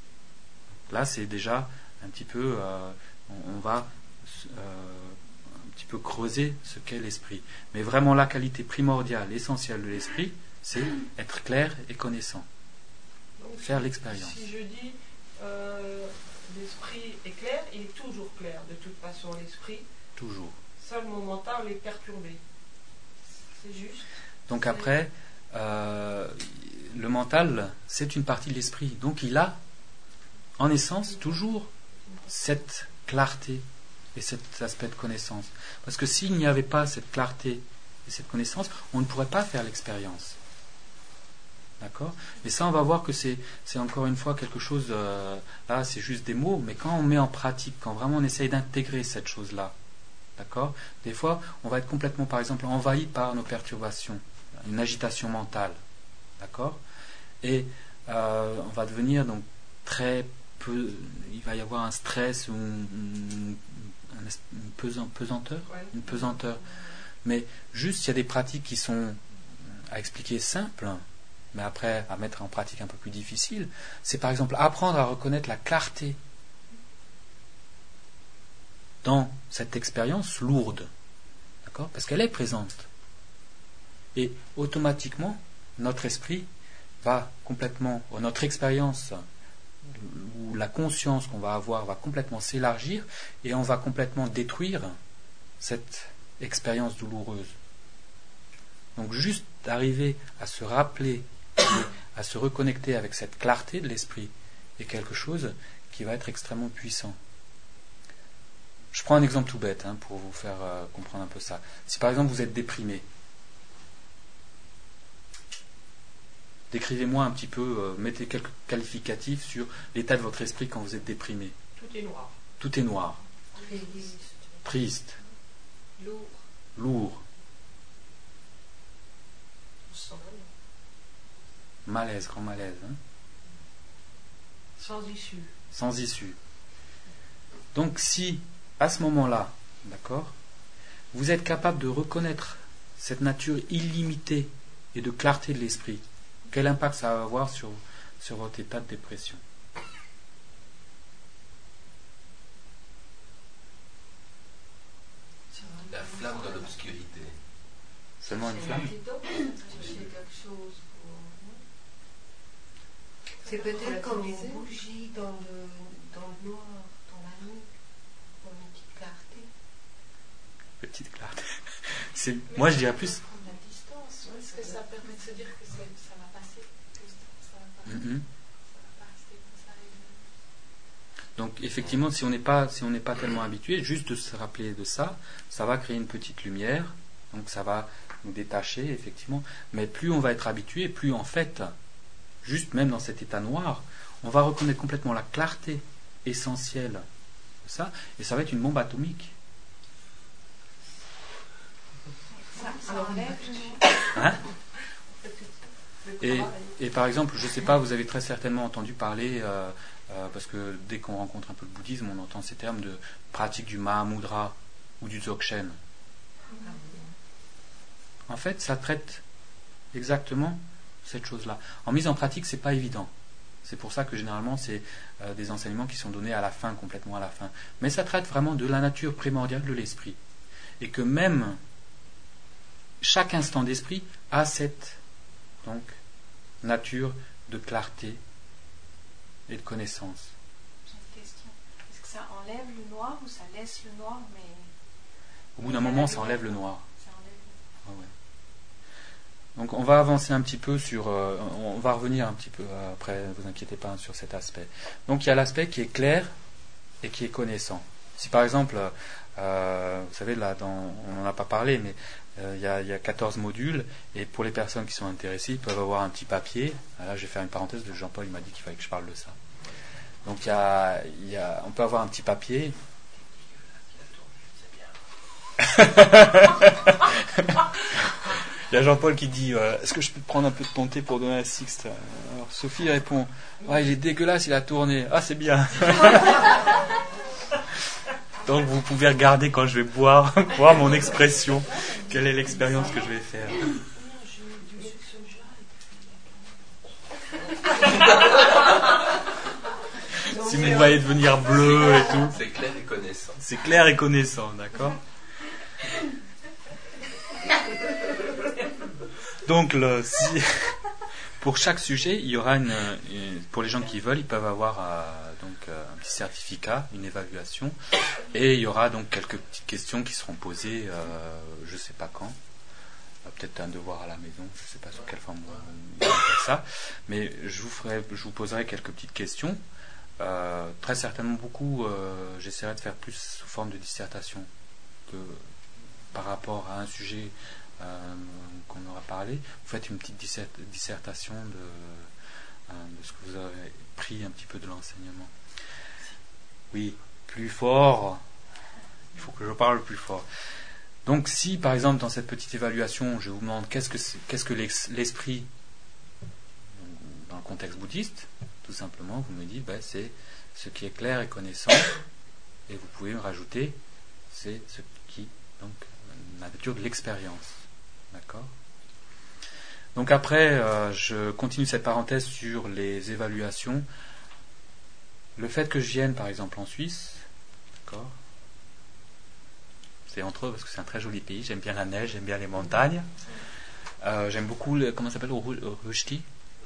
Là, c'est déjà un petit peu, euh, on, on va euh, un petit peu creuser ce qu'est l'esprit. Mais vraiment, la qualité primordiale, essentielle de l'esprit, c'est être clair et connaissant. Donc, faire l'expérience. Si je dis euh, l'esprit est clair, il est toujours clair. De toute façon, l'esprit, toujours. Seul mon mental est perturbé. C'est juste. Donc c'est... après, euh, le mental, c'est une partie de l'esprit. Donc il a, en essence, toujours cette clarté et cet aspect de connaissance. Parce que s'il n'y avait pas cette clarté et cette connaissance, on ne pourrait pas faire l'expérience. D'accord? Et ça, on va voir que c'est, c'est encore une fois quelque chose, euh, là, c'est juste des mots, mais quand on met en pratique, quand vraiment on essaye d'intégrer cette chose-là, d'accord? Des fois, on va être complètement, par exemple, envahi par nos perturbations, une agitation mentale, d'accord? Et euh, on va devenir donc très peu, il va y avoir un stress ou une, une, une pesant, pesanteur, une pesanteur. Mais juste, il y a des pratiques qui sont, à expliquer, simples, mais après à mettre en pratique un peu plus difficile. C'est par exemple apprendre à reconnaître la clarté dans cette expérience lourde, d'accord? Parce qu'elle est présente. Et automatiquement, notre esprit va complètement, notre expérience ou la conscience qu'on va avoir va complètement s'élargir et on va complètement détruire cette expérience douloureuse. Donc juste d'arriver à se rappeler, à se reconnecter avec cette clarté de l'esprit est quelque chose qui va être extrêmement puissant. Je prends un exemple tout bête hein, pour vous faire euh, comprendre un peu ça. Si par exemple vous êtes déprimé, décrivez-moi un petit peu, euh, mettez quelques qualificatifs sur l'état de votre esprit quand vous êtes déprimé. Tout est noir. Tout est noir. Triste. Triste. Lourd. Lourd. Sans, Malaise, grand malaise. Hein. sans issue. Sans issue. Donc si, à ce moment-là, d'accord, vous êtes capable de reconnaître cette nature illimitée et de clarté de l'esprit, quel impact ça va avoir sur, sur votre état de dépression? La flamme dans l'obscurité. Seulement une flamme? C'est peut-être comme les bougies dans le, dans le noir, dans la nuit, pour une petite clarté. Petite clarté. C'est, moi je dirais plus. Prendre la distance, parce que ça permet de se dire que c'est, ça va passer, que ça va pas, Mm-hmm. ça va pas rester comme ça. Et... Donc effectivement, si on n'est pas, si on n'est pas tellement habitué, juste de se rappeler de ça, ça va créer une petite lumière. Donc ça va nous détacher, effectivement. Mais plus on va être habitué, plus en fait, juste même dans cet état noir, on va reconnaître complètement la clarté essentielle de ça, et ça va être une bombe atomique. Ça, ça enlève Hein et, et par exemple, je ne sais pas, vous avez très certainement entendu parler, euh, euh, parce que dès qu'on rencontre un peu le bouddhisme, on entend ces termes de pratique du Mahamudra ou du Dzogchen. En fait, ça traite exactement cette chose-là. En mise en pratique, c'est pas évident. C'est pour ça que généralement, c'est euh, des enseignements qui sont donnés à la fin, complètement à la fin. Mais ça traite vraiment de la nature primordiale de l'esprit. Et que même chaque instant d'esprit a cette donc, nature de clarté et de connaissance. J'ai une question. Est-ce que ça enlève le noir ou ça laisse le noir, mais... Au bout d'un moment, ça enlève le noir. Ça enlève le noir. Ah ouais. Donc on va avancer un petit peu sur... Euh, on va revenir un petit peu euh, après, ne vous inquiétez pas sur cet aspect. Donc il y a l'aspect qui est clair et qui est connaissant. Si par exemple, euh, vous savez, là, dans, on n'en a pas parlé, mais euh, il, y a, il y a quatorze modules, et pour les personnes qui sont intéressées, ils peuvent avoir un petit papier. Là, je vais faire une parenthèse de Jean-Paul, il m'a dit qu'il fallait que je parle de ça. Donc il y a, il y a, on peut avoir un petit papier. Il y a Jean-Paul qui dit euh, est-ce que je peux prendre un peu de ton thé pour donner à Sixte? Alors Sophie répond ah, il est dégueulasse, il a tourné. Ah, c'est bien. Donc vous pouvez regarder quand je vais boire, voir mon expression, quelle est l'expérience que je vais faire. Si vous me voyez devenir bleu et tout. C'est clair et connaissant. C'est clair et connaissant, d'accord? Donc, le, si, pour chaque sujet, il y aura une, une, pour les gens qui veulent, ils peuvent avoir euh, donc euh, un petit certificat, une évaluation, et il y aura donc quelques petites questions qui seront posées, euh, je ne sais pas quand, euh, peut-être un devoir à la maison, je ne sais pas sur quelle forme on va faire ça, mais je vous ferai, je vous poserai quelques petites questions. Euh, très certainement beaucoup, euh, j'essaierai de faire plus sous forme de dissertation que par rapport à un sujet. Euh, qu'on aura parlé, vous faites une petite dissertation de, euh, de ce que vous avez pris un petit peu de l'enseignement. Oui, plus fort. Il faut que je parle plus fort. Donc, si par exemple dans cette petite évaluation, je vous demande qu'est-ce que c'est, qu'est-ce que l'esprit dans le contexte bouddhiste, tout simplement, vous me dites ben, c'est ce qui est clair et connaissant, et vous pouvez me rajouter c'est ce qui donc la nature de l'expérience. D'accord. Donc après, euh, je continue cette parenthèse sur les évaluations. Le fait que je vienne, par exemple, en Suisse, d'accord, c'est entre eux parce que c'est un très joli pays. J'aime bien la neige, j'aime bien les montagnes. Euh, j'aime beaucoup, le, comment ça s'appelle, Rushdie.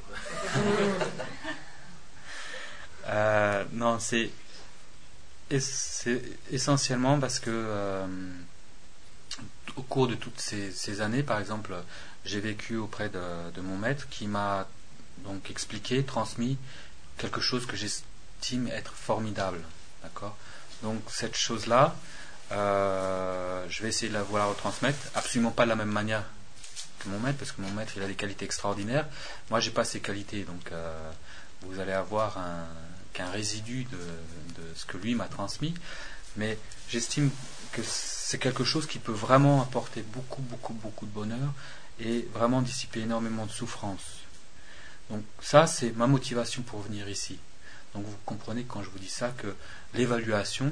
euh, non, c'est, c'est essentiellement parce que euh, au cours de toutes ces, ces années, par exemple, j'ai vécu auprès de, de mon maître qui m'a donc expliqué, transmis quelque chose que j'estime être formidable. D'accord ? Donc cette chose-là, euh, je vais essayer de la, vous la retransmettre, absolument pas de la même manière que mon maître, parce que mon maître il a des qualités extraordinaires. Moi, j'ai pas ces qualités, donc euh, vous allez avoir un, qu'un résidu de, de ce que lui m'a transmis. Mais j'estime que c'est quelque chose qui peut vraiment apporter beaucoup, beaucoup, beaucoup de bonheur et vraiment dissiper énormément de souffrance. Donc ça, c'est ma motivation pour venir ici. Donc vous comprenez quand je vous dis ça que l'évaluation,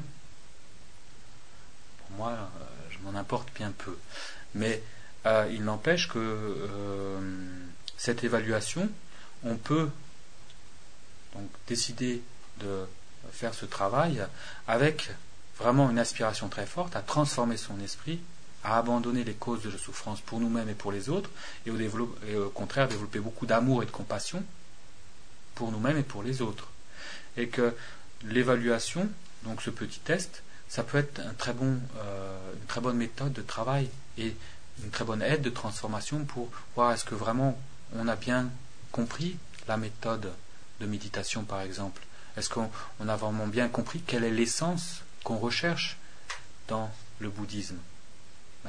pour moi, euh, je m'en importe bien peu. Mais euh, il n'empêche que euh, cette évaluation, on peut donc décider de faire ce travail avec vraiment une aspiration très forte à transformer son esprit, à abandonner les causes de la souffrance pour nous-mêmes et pour les autres, et au, développe, et au contraire développer beaucoup d'amour et de compassion pour nous-mêmes et pour les autres. Et que l'évaluation, donc ce petit test, ça peut être un très bon, euh, une très bonne méthode de travail et une très bonne aide de transformation pour voir est-ce que vraiment on a bien compris la méthode de méditation, par exemple. Est-ce qu'on on a vraiment bien compris quelle est l'essence qu'on recherche dans le bouddhisme. D'accord ?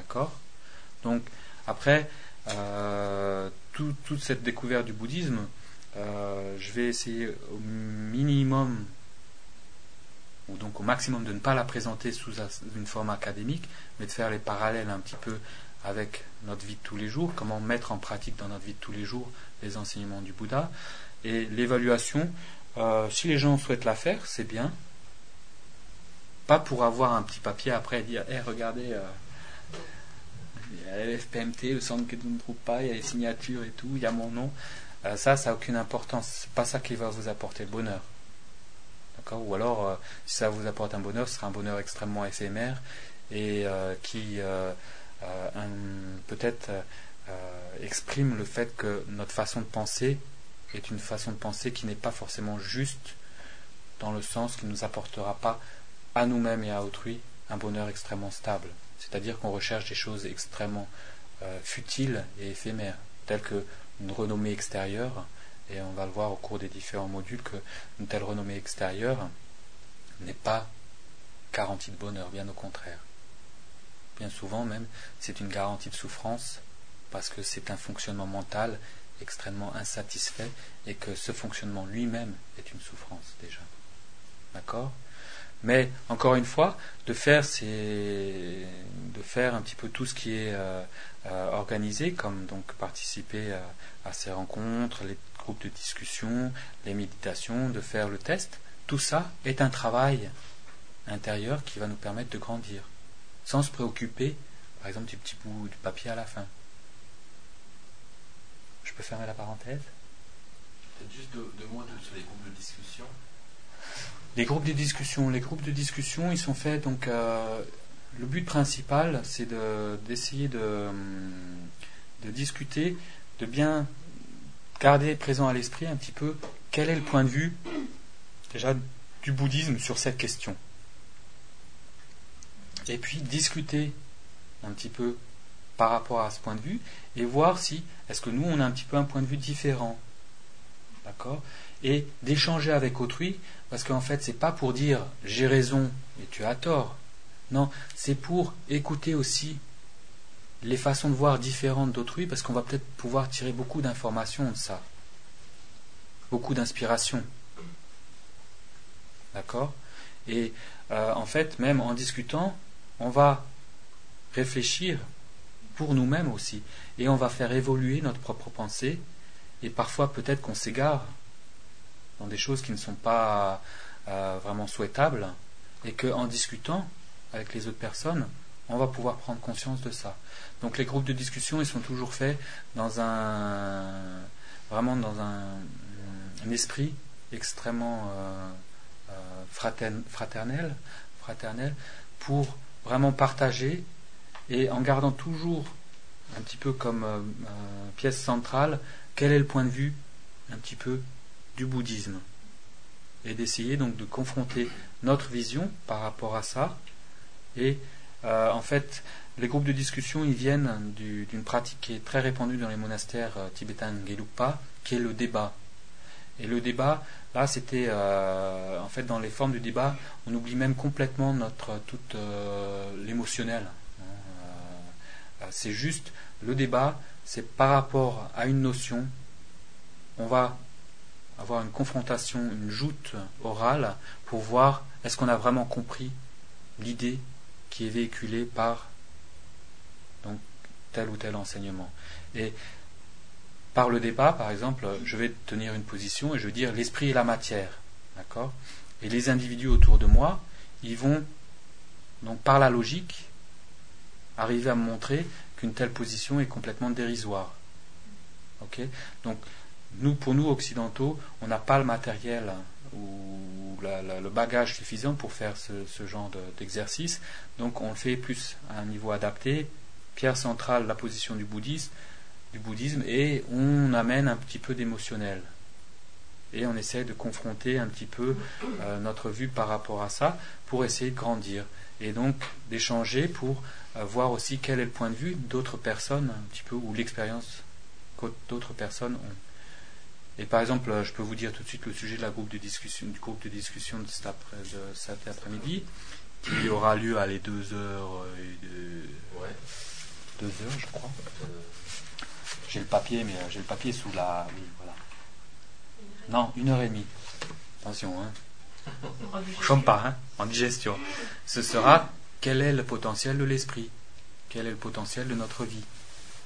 Donc, Après, euh, tout, toute cette découverte du bouddhisme, euh, je vais essayer au minimum, ou donc au maximum, de ne pas la présenter sous une forme académique, mais de faire les parallèles un petit peu avec notre vie de tous les jours, comment mettre en pratique dans notre vie de tous les jours les enseignements du Bouddha. Et l'évaluation, euh, si les gens souhaitent la faire, c'est bien. Pas pour avoir un petit papier après et dire hey, regardez, euh, il y a L F P M T, le centre que tu ne trouves pas, il y a les signatures et tout, il y a mon nom. Euh, ça, ça n'a aucune importance. C'est pas ça qui va vous apporter le bonheur. D'accord ? Ou alors, euh, si ça vous apporte un bonheur, ce sera un bonheur extrêmement éphémère et euh, qui euh, euh, un, peut-être euh, exprime le fait que notre façon de penser est une façon de penser qui n'est pas forcément juste, dans le sens qui ne nous apportera pas à nous-mêmes et à autrui un bonheur extrêmement stable. C'est-à-dire qu'on recherche des choses extrêmement euh, futiles et éphémères, telles qu'une renommée extérieure, et on va le voir au cours des différents modules qu'une telle renommée extérieure n'est pas garantie de bonheur, bien au contraire. Bien souvent même, c'est une garantie de souffrance, parce que c'est un fonctionnement mental extrêmement insatisfait, et que ce fonctionnement lui-même est une souffrance déjà. D'accord ? Mais encore une fois, de faire, ces, de faire un petit peu tout ce qui est euh, euh, organisé, comme donc participer à, à ces rencontres, les groupes de discussion, les méditations, de faire le test, tout ça est un travail intérieur qui va nous permettre de grandir, sans se préoccuper, par exemple, du petit bout du papier à la fin. Je peux fermer la parenthèse ? Peut-être juste deux, deux mots de, sur les groupes de discussion. Les groupes de discussion, les groupes de discussion, ils sont faits donc. Euh, le but principal, c'est de, d'essayer de, de discuter, de bien garder présent à l'esprit un petit peu quel est le point de vue déjà du bouddhisme sur cette question. Et puis discuter un petit peu par rapport à ce point de vue et voir si est-ce que nous on a un petit peu un point de vue différent. D'accord ? Et d'échanger avec autrui, parce qu'en fait, c'est pas pour dire j'ai raison et tu as tort. Non, c'est pour écouter aussi les façons de voir différentes d'autrui, parce qu'on va peut-être pouvoir tirer beaucoup d'informations de ça, beaucoup d'inspiration. D'accord ? Et euh, en fait, même en discutant, on va réfléchir pour nous-mêmes aussi, et on va faire évoluer notre propre pensée, et parfois peut-être qu'on s'égare dans des choses qui ne sont pas euh, vraiment souhaitables, et qu'en discutant avec les autres personnes, on va pouvoir prendre conscience de ça. Donc les groupes de discussion, ils sont toujours faits dans un vraiment dans un, un esprit extrêmement euh, euh, fraternel, fraternel, pour vraiment partager, et en gardant toujours un petit peu comme euh, euh, pièce centrale, quel est le point de vue un petit peu du bouddhisme, et d'essayer donc de confronter notre vision par rapport à ça. Et euh, en fait, les groupes de discussion, ils viennent du, d'une pratique qui est très répandue dans les monastères euh, tibétains Gelugpa, qui est le débat. Et le débat, là, c'était euh, en fait dans les formes du débat, on oublie même complètement notre tout euh, l'émotionnel. Euh, c'est juste le débat, c'est par rapport à une notion, on va avoir une confrontation, une joute orale pour voir est-ce qu'on a vraiment compris l'idée qui est véhiculée par donc tel ou tel enseignement. Et par le débat, par exemple, je vais tenir une position et je vais dire l'esprit et la matière, d'accord ? Et les individus autour de moi, ils vont donc par la logique arriver à me montrer qu'une telle position est complètement dérisoire. Ok ? Donc nous, pour nous occidentaux, on n'a pas le matériel ou la, la, le bagage suffisant pour faire ce, ce genre de, d'exercice, donc on le fait plus à un niveau adapté, pierre centrale, la position du bouddhisme, du bouddhisme, et on amène un petit peu d'émotionnel. Et on essaie de confronter un petit peu euh, notre vue par rapport à ça, pour essayer de grandir. Et donc d'échanger pour euh, voir aussi quel est le point de vue d'autres personnes, un petit peu, ou l'expérience que d'autres personnes ont. Et par exemple, je peux vous dire tout de suite le sujet de la groupe de discussion, du groupe de discussion de cet, après, de cet après-midi, qui aura lieu à les deux heures et de, ouais. deux heures, je crois. Euh, J'ai le papier, mais euh, j'ai le papier sous la... Oui, voilà. Non, une heure et demie. Attention, hein. On chôme pas, hein, en digestion. Ce sera quel est le potentiel de l'esprit, quel est le potentiel de notre vie. D'accord ?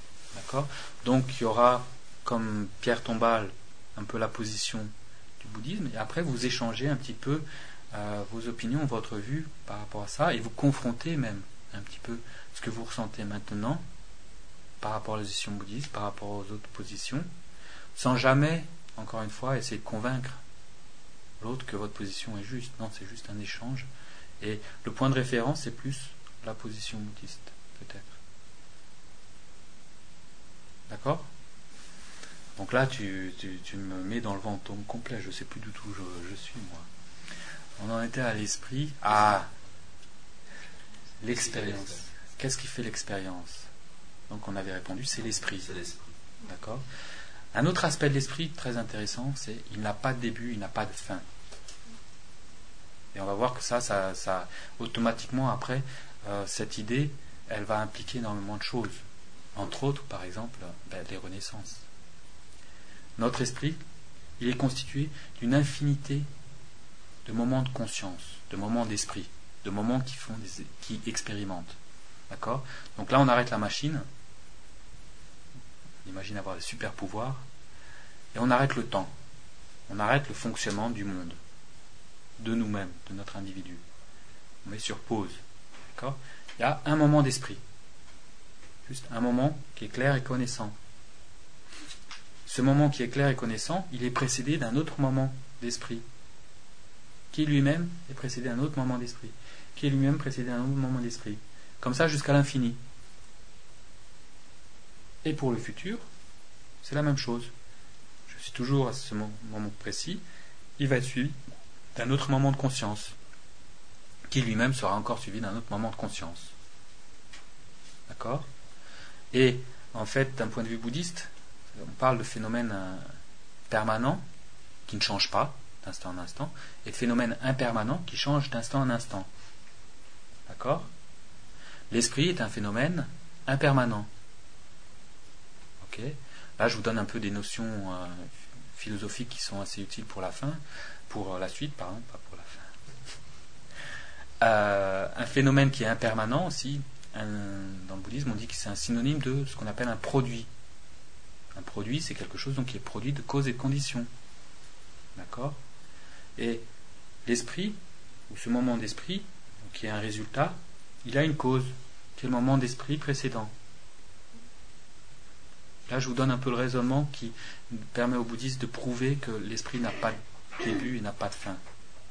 Donc il y aura, comme pierre tombale, un peu la position du bouddhisme, et après vous échangez un petit peu euh, vos opinions, votre vue par rapport à ça, et vous confrontez même un petit peu ce que vous ressentez maintenant par rapport à la position bouddhiste, par rapport aux autres positions, sans jamais, encore une fois, essayer de convaincre l'autre que votre position est juste. Non, c'est juste un échange. Et le point de référence, c'est plus la position bouddhiste, peut-être. D'accord ? Donc là, tu, tu, tu me mets dans le fantôme complet. Je ne sais plus du tout où je, je suis, moi. On en était à l'esprit. Ah, l'expérience. Qu'est-ce qui fait l'expérience ? Donc on avait répondu, c'est l'esprit. C'est l'esprit. D'accord ? Un autre aspect de l'esprit très intéressant, c'est il n'a pas de début, il n'a pas de fin. Et on va voir que ça, ça, ça automatiquement après, euh, cette idée, elle va impliquer énormément de choses. Entre autres, par exemple, ben, les renaissances. Notre esprit, il est constitué d'une infinité de moments de conscience, de moments d'esprit, de moments qui font des, qui expérimentent. D'accord ? Donc là, on arrête la machine. On imagine avoir des super pouvoirs. Et on arrête le temps. On arrête le fonctionnement du monde. De nous-mêmes, de notre individu. On met sur pause. D'accord ? Il y a un moment d'esprit. Juste un moment qui est clair et connaissant. Ce moment qui est clair et connaissant, il est précédé d'un autre moment d'esprit. Qui lui-même est précédé d'un autre moment d'esprit. Qui est lui-même précédé d'un autre moment d'esprit. Comme ça jusqu'à l'infini. Et pour le futur, c'est la même chose. Je suis toujours à ce moment précis, il va être suivi d'un autre moment de conscience, qui lui-même sera encore suivi d'un autre moment de conscience. D'accord ? Et en fait, d'un point de vue bouddhiste, on parle de phénomènes permanents qui ne changent pas d'instant en instant, et de phénomènes impermanents qui changent d'instant en instant. D'accord ? L'esprit est un phénomène impermanent. Ok ? Là, je vous donne un peu des notions euh, philosophiques qui sont assez utiles pour la fin, pour la suite, pardon, pas pour la fin. Euh, un phénomène qui est impermanent aussi, un, dans le bouddhisme, on dit que c'est un synonyme de ce qu'on appelle un produit. Un produit, c'est quelque chose donc, qui est produit de cause et de condition. D'accord ? Et l'esprit, ou ce moment d'esprit, donc, qui est un résultat, il a une cause, qui est le moment d'esprit précédent. Là, je vous donne un peu le raisonnement qui permet aux bouddhistes de prouver que l'esprit n'a pas de début et n'a pas de fin. D'accord ?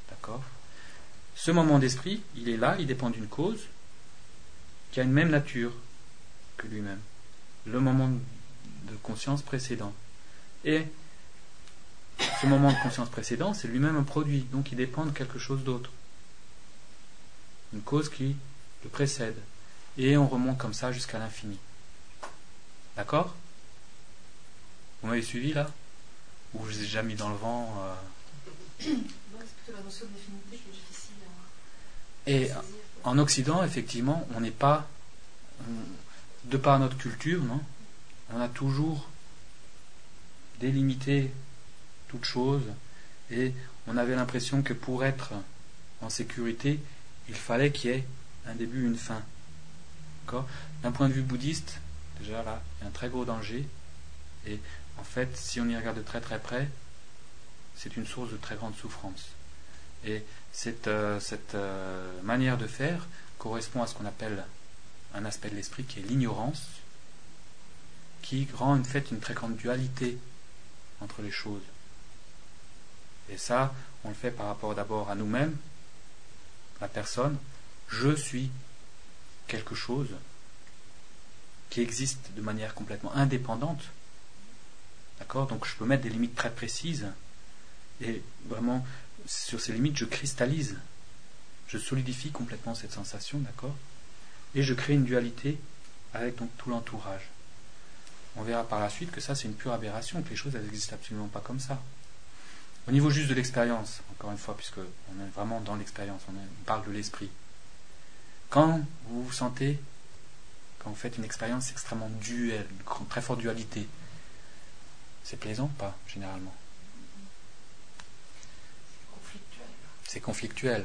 Ce moment d'esprit, il est là, il dépend d'une cause qui a une même nature que lui-même. Le moment de conscience précédent. Et ce moment de conscience précédent, c'est lui-même un produit, donc il dépend de quelque chose d'autre. Une cause qui le précède. Et on remonte comme ça jusqu'à l'infini. D'accord ? Vous m'avez suivi là ? Ou je vous ai déjà mis dans le vent euh... C'est plutôt la notion de définitive qui est difficile à Et saisir. en Occident, effectivement, on n'est pas, on, de par notre culture, non ? On a toujours délimité toute chose et on avait l'impression que pour être en sécurité, il fallait qu'il y ait un début, une fin. D'accord ? D'un point de vue bouddhiste, déjà là, il y a un très gros danger. Et en fait, si on y regarde de très très près, c'est une source de très grande souffrance. Et cette, euh, cette euh, manière de faire correspond à ce qu'on appelle un aspect de l'esprit qui est l'ignorance, qui rend en fait une très grande dualité entre les choses. Et ça, on le fait par rapport d'abord à nous-mêmes, la personne. Je suis quelque chose qui existe de manière complètement indépendante. D'accord ? Donc je peux mettre des limites très précises et vraiment sur ces limites je cristallise, je solidifie complètement cette sensation, d'accord ? Et je crée une dualité avec donc tout l'entourage. On verra par la suite que ça c'est une pure aberration, que les choses elles n'existent absolument pas comme ça. Au niveau juste de l'expérience, encore une fois, puisque on est vraiment dans l'expérience, on, est, on parle de l'esprit. Quand vous vous sentez quand vous faites une expérience extrêmement duelle, une grande- très forte dualité, c'est plaisant ou pas, généralement? Conflictuel. C'est conflictuel.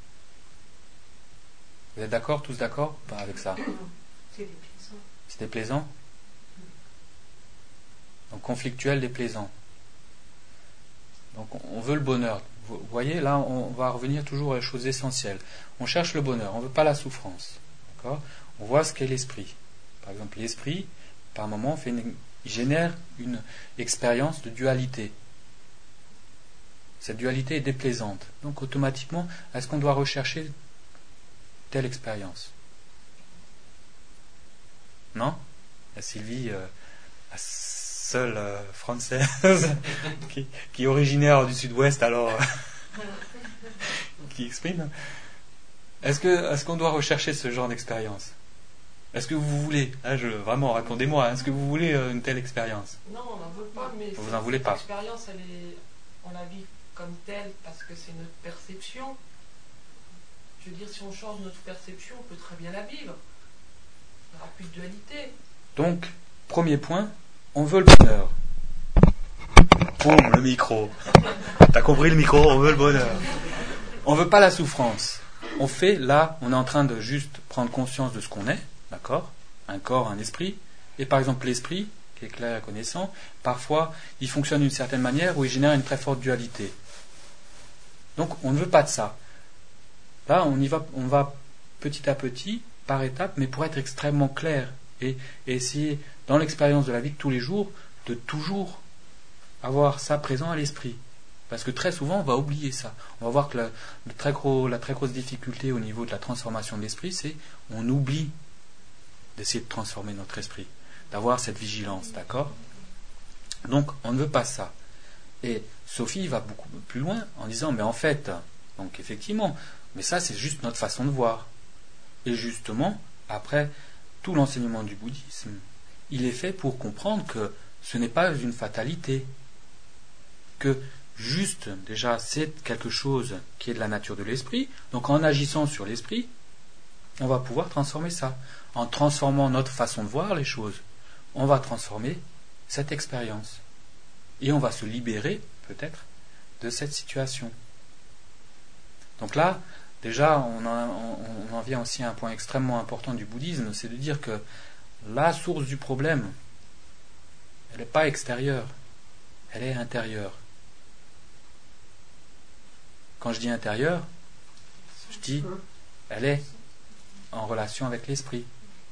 Vous êtes d'accord, tous d'accord ou pas avec ça? C'est déplaisant. C'est déplaisant? Donc conflictuel, déplaisant. Donc on veut le bonheur. Vous voyez, là on va revenir toujours aux choses essentielles. On cherche le bonheur, on ne veut pas la souffrance. D'accord? On voit ce qu'est l'esprit. Par exemple, l'esprit, par moment, fait une, il génère une expérience de dualité. Cette dualité est déplaisante. Donc automatiquement, est-ce qu'on doit rechercher telle expérience? Non? La Sylvie, euh, la seule euh, française qui, qui est originaire du sud-ouest, alors euh, qui exprime. Est-ce que est-ce qu'on doit rechercher ce genre d'expérience? Est-ce que vous voulez, là, je, vraiment, répondez-moi, hein, est-ce que vous voulez euh, une telle expérience? Non, on n'en veut pas, mais Vous cette- en voulez cette pas. expérience, elle est, on la vit comme telle parce que c'est notre perception. Je veux dire, si on change notre perception, on peut très bien la vivre. Il n'y aura plus de dualité. Donc, premier point, on veut le bonheur. Boum, le micro. T'as compris le micro, on veut le bonheur. On veut pas la souffrance. On fait, là, on est en train de juste prendre conscience de ce qu'on est, d'accord? Un corps, un esprit. Et par exemple, l'esprit, qui est clair et connaissant, parfois, il fonctionne d'une certaine manière où il génère une très forte dualité. Donc, on ne veut pas de ça. Là, on y va, on va petit à petit, par étapes, mais pour être extrêmement clair et, et essayer, dans l'expérience de la vie de tous les jours, de toujours avoir ça présent à l'esprit. Parce que très souvent, on va oublier ça. On va voir que la, le très gros, la très grosse difficulté au niveau de la transformation de l'esprit, c'est on oublie d'essayer de transformer notre esprit, d'avoir cette vigilance, d'accord? Donc, on ne veut pas ça. Et Sophie va beaucoup plus loin en disant, mais en fait, donc effectivement, mais ça c'est juste notre façon de voir. Et justement, après, tout l'enseignement du bouddhisme, il est fait pour comprendre que ce n'est pas une fatalité, que juste, déjà, c'est quelque chose qui est de la nature de l'esprit, donc en agissant sur l'esprit, on va pouvoir transformer ça. En transformant notre façon de voir les choses, on va transformer cette expérience. Et on va se libérer, peut-être, de cette situation. Donc là, déjà, on en, on, on en vient aussi à un point extrêmement important du bouddhisme, c'est de dire que la source du problème, elle n'est pas extérieure, elle est intérieure. Quand je dis intérieure, je dis, elle est en relation avec l'esprit.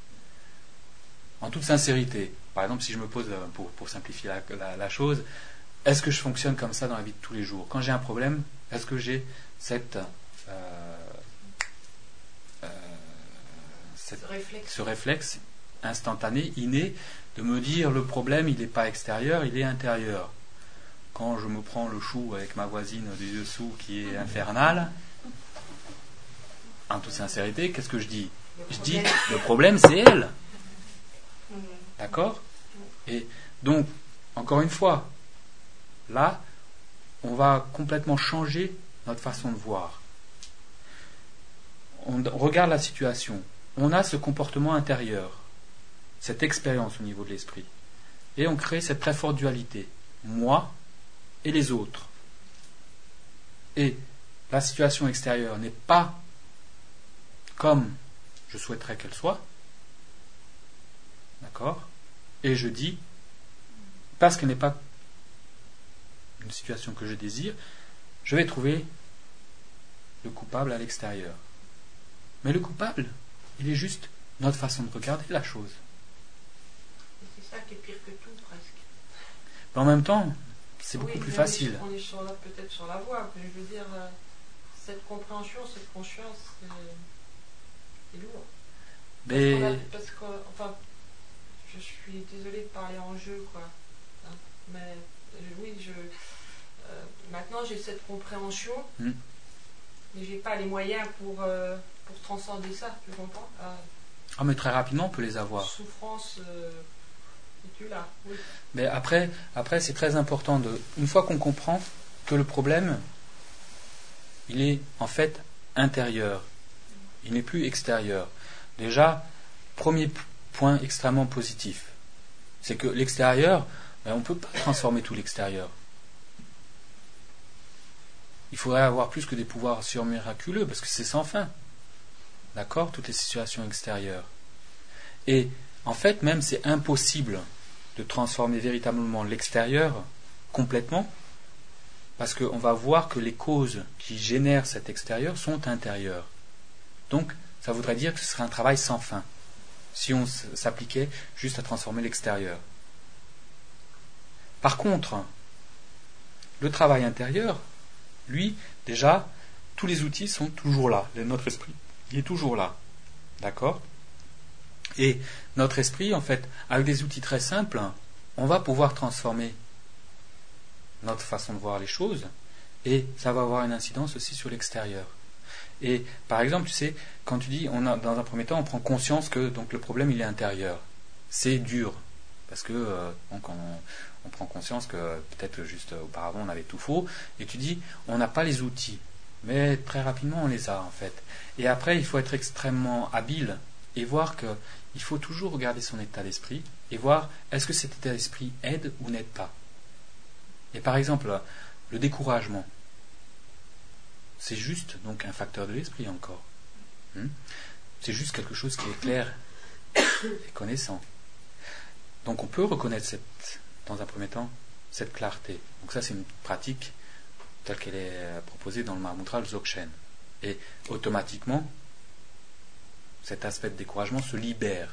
En toute sincérité. Par exemple, si je me pose, pour, pour simplifier la, la, la chose, est-ce que je fonctionne comme ça dans la vie de tous les jours? Quand j'ai un problème, est-ce que j'ai cette, euh, euh, cette, Ce réflexe. ce réflexe instantané, inné, de me dire le problème, il n'est pas extérieur, il est intérieur. Quand je me prends le chou avec ma voisine du dessous qui est infernale, en toute sincérité, qu'est-ce que je dis? Je dis, le problème, c'est elle. D'accord? Et donc, encore une fois, là, on va complètement changer notre façon de voir. On regarde la situation. On a ce comportement intérieur, cette expérience au niveau de l'esprit. Et on crée cette très forte dualité. Moi et les autres. Et la situation extérieure n'est pas comme je souhaiterais qu'elle soit. D'accord? Et je dis, parce qu'elle n'est pas une situation que je désire, je vais trouver le coupable à l'extérieur. Mais le coupable, il est juste notre façon de regarder la chose. Et c'est ça qui est pire que tout, presque. Mais en même temps, c'est beaucoup Oui, plus mais facile. On est, sur la- peut-être sur la voie, mais je veux dire, euh, cette compréhension, cette conscience, c'est, c'est lourd. Mais Parce, qu'on a- parce que, enfin, je suis désolée de parler en jeu, quoi. Hein, mais euh, oui, je, euh, maintenant j'ai cette compréhension, Mm. mais j'ai pas les moyens pour, euh, pour transcender ça, tu comprends? Ah, ah, mais très rapidement, on peut les avoir. souffrance, euh, et tu l'as, oui. Mais après, après, c'est très important de, une fois qu'on comprend que le problème, il est en fait intérieur, il n'est plus extérieur. Déjà, premier point extrêmement positif. C'est que l'extérieur, ben, on ne peut pas transformer tout l'extérieur. Il faudrait avoir plus que des pouvoirs surmiraculeux, parce que c'est sans fin. D'accord ? Toutes les situations extérieures. Et en fait, même c'est impossible de transformer véritablement l'extérieur complètement, parce qu'on va voir que les causes qui génèrent cet extérieur sont intérieures. Donc, ça voudrait dire que ce serait un travail sans fin, si on s'appliquait juste à transformer l'extérieur. Par contre, le travail intérieur, lui, déjà, tous les outils sont toujours là. Notre esprit, il est toujours là. D'accord ? Et notre esprit, en fait, avec des outils très simples, on va pouvoir transformer notre façon de voir les choses, et ça va avoir une incidence aussi sur l'extérieur. Et par exemple, tu sais, quand tu dis, on a, dans un premier temps, on prend conscience que donc le problème il est intérieur. C'est dur, parce que euh, donc on, on prend conscience que peut-être juste auparavant on avait tout faux, et tu dis, on n'a pas les outils, mais très rapidement on les a en fait. Et après, il faut être extrêmement habile et voir que il faut toujours regarder son état d'esprit et voir est-ce que cet état d'esprit aide ou n'aide pas. Et par exemple, le découragement, c'est juste donc un facteur de l'esprit encore. Hmm? C'est juste quelque chose qui est clair et connaissant. Donc on peut reconnaître cette, dans un premier temps cette clarté. Donc ça c'est une pratique telle qu'elle est proposée dans le Mahamudra, le Dzogchen. Et automatiquement, cet aspect de découragement se libère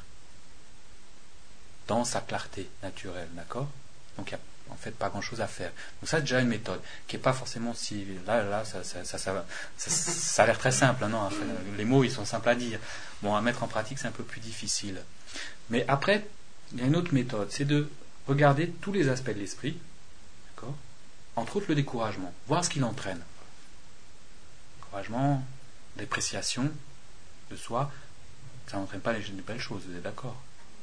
dans sa clarté naturelle, d'accord ? Donc il n'y a en fait pas grand chose à faire. Donc ça, c'est déjà une méthode qui n'est pas forcément si. Là, là ça, ça, ça, ça, ça, ça a l'air très simple, hein, non, enfin, les mots ils sont simples à dire. Bon, à mettre en pratique, c'est un peu plus difficile. Mais après, il y a une autre méthode, c'est de regarder tous les aspects de l'esprit, d'accord ? Entre autres le découragement, voir ce qu'il entraîne. Découragement, dépréciation de soi, ça n'entraîne pas les belles choses, vous êtes d'accord ?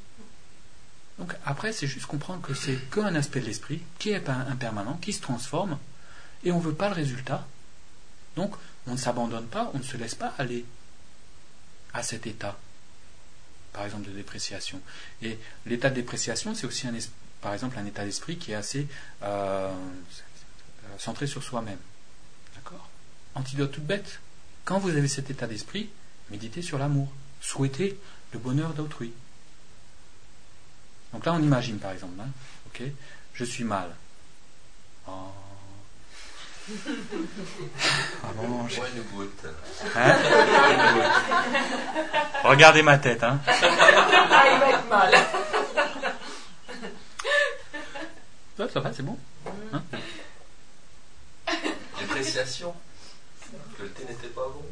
Donc après, c'est juste comprendre que c'est qu'un aspect de l'esprit qui est impermanent, qui se transforme, et on ne veut pas le résultat. Donc on ne s'abandonne pas, on ne se laisse pas aller à cet état, par exemple de dépréciation. Et l'état de dépréciation, c'est aussi un, par exemple un état d'esprit qui est assez euh, centré sur soi-même. D'accord ? Antidote toute bête. Quand vous avez cet état d'esprit, méditez sur l'amour, souhaitez le bonheur d'autrui. Donc là, on imagine, par exemple, hein, ok, je suis mal. Oh. Ah bon, j'ai... une goutte. Hein Regardez ma tête, hein. Ah, il va être mal. Ça, ça va, c'est bon, hein? Dépréciation. Le thé n'était pas bon.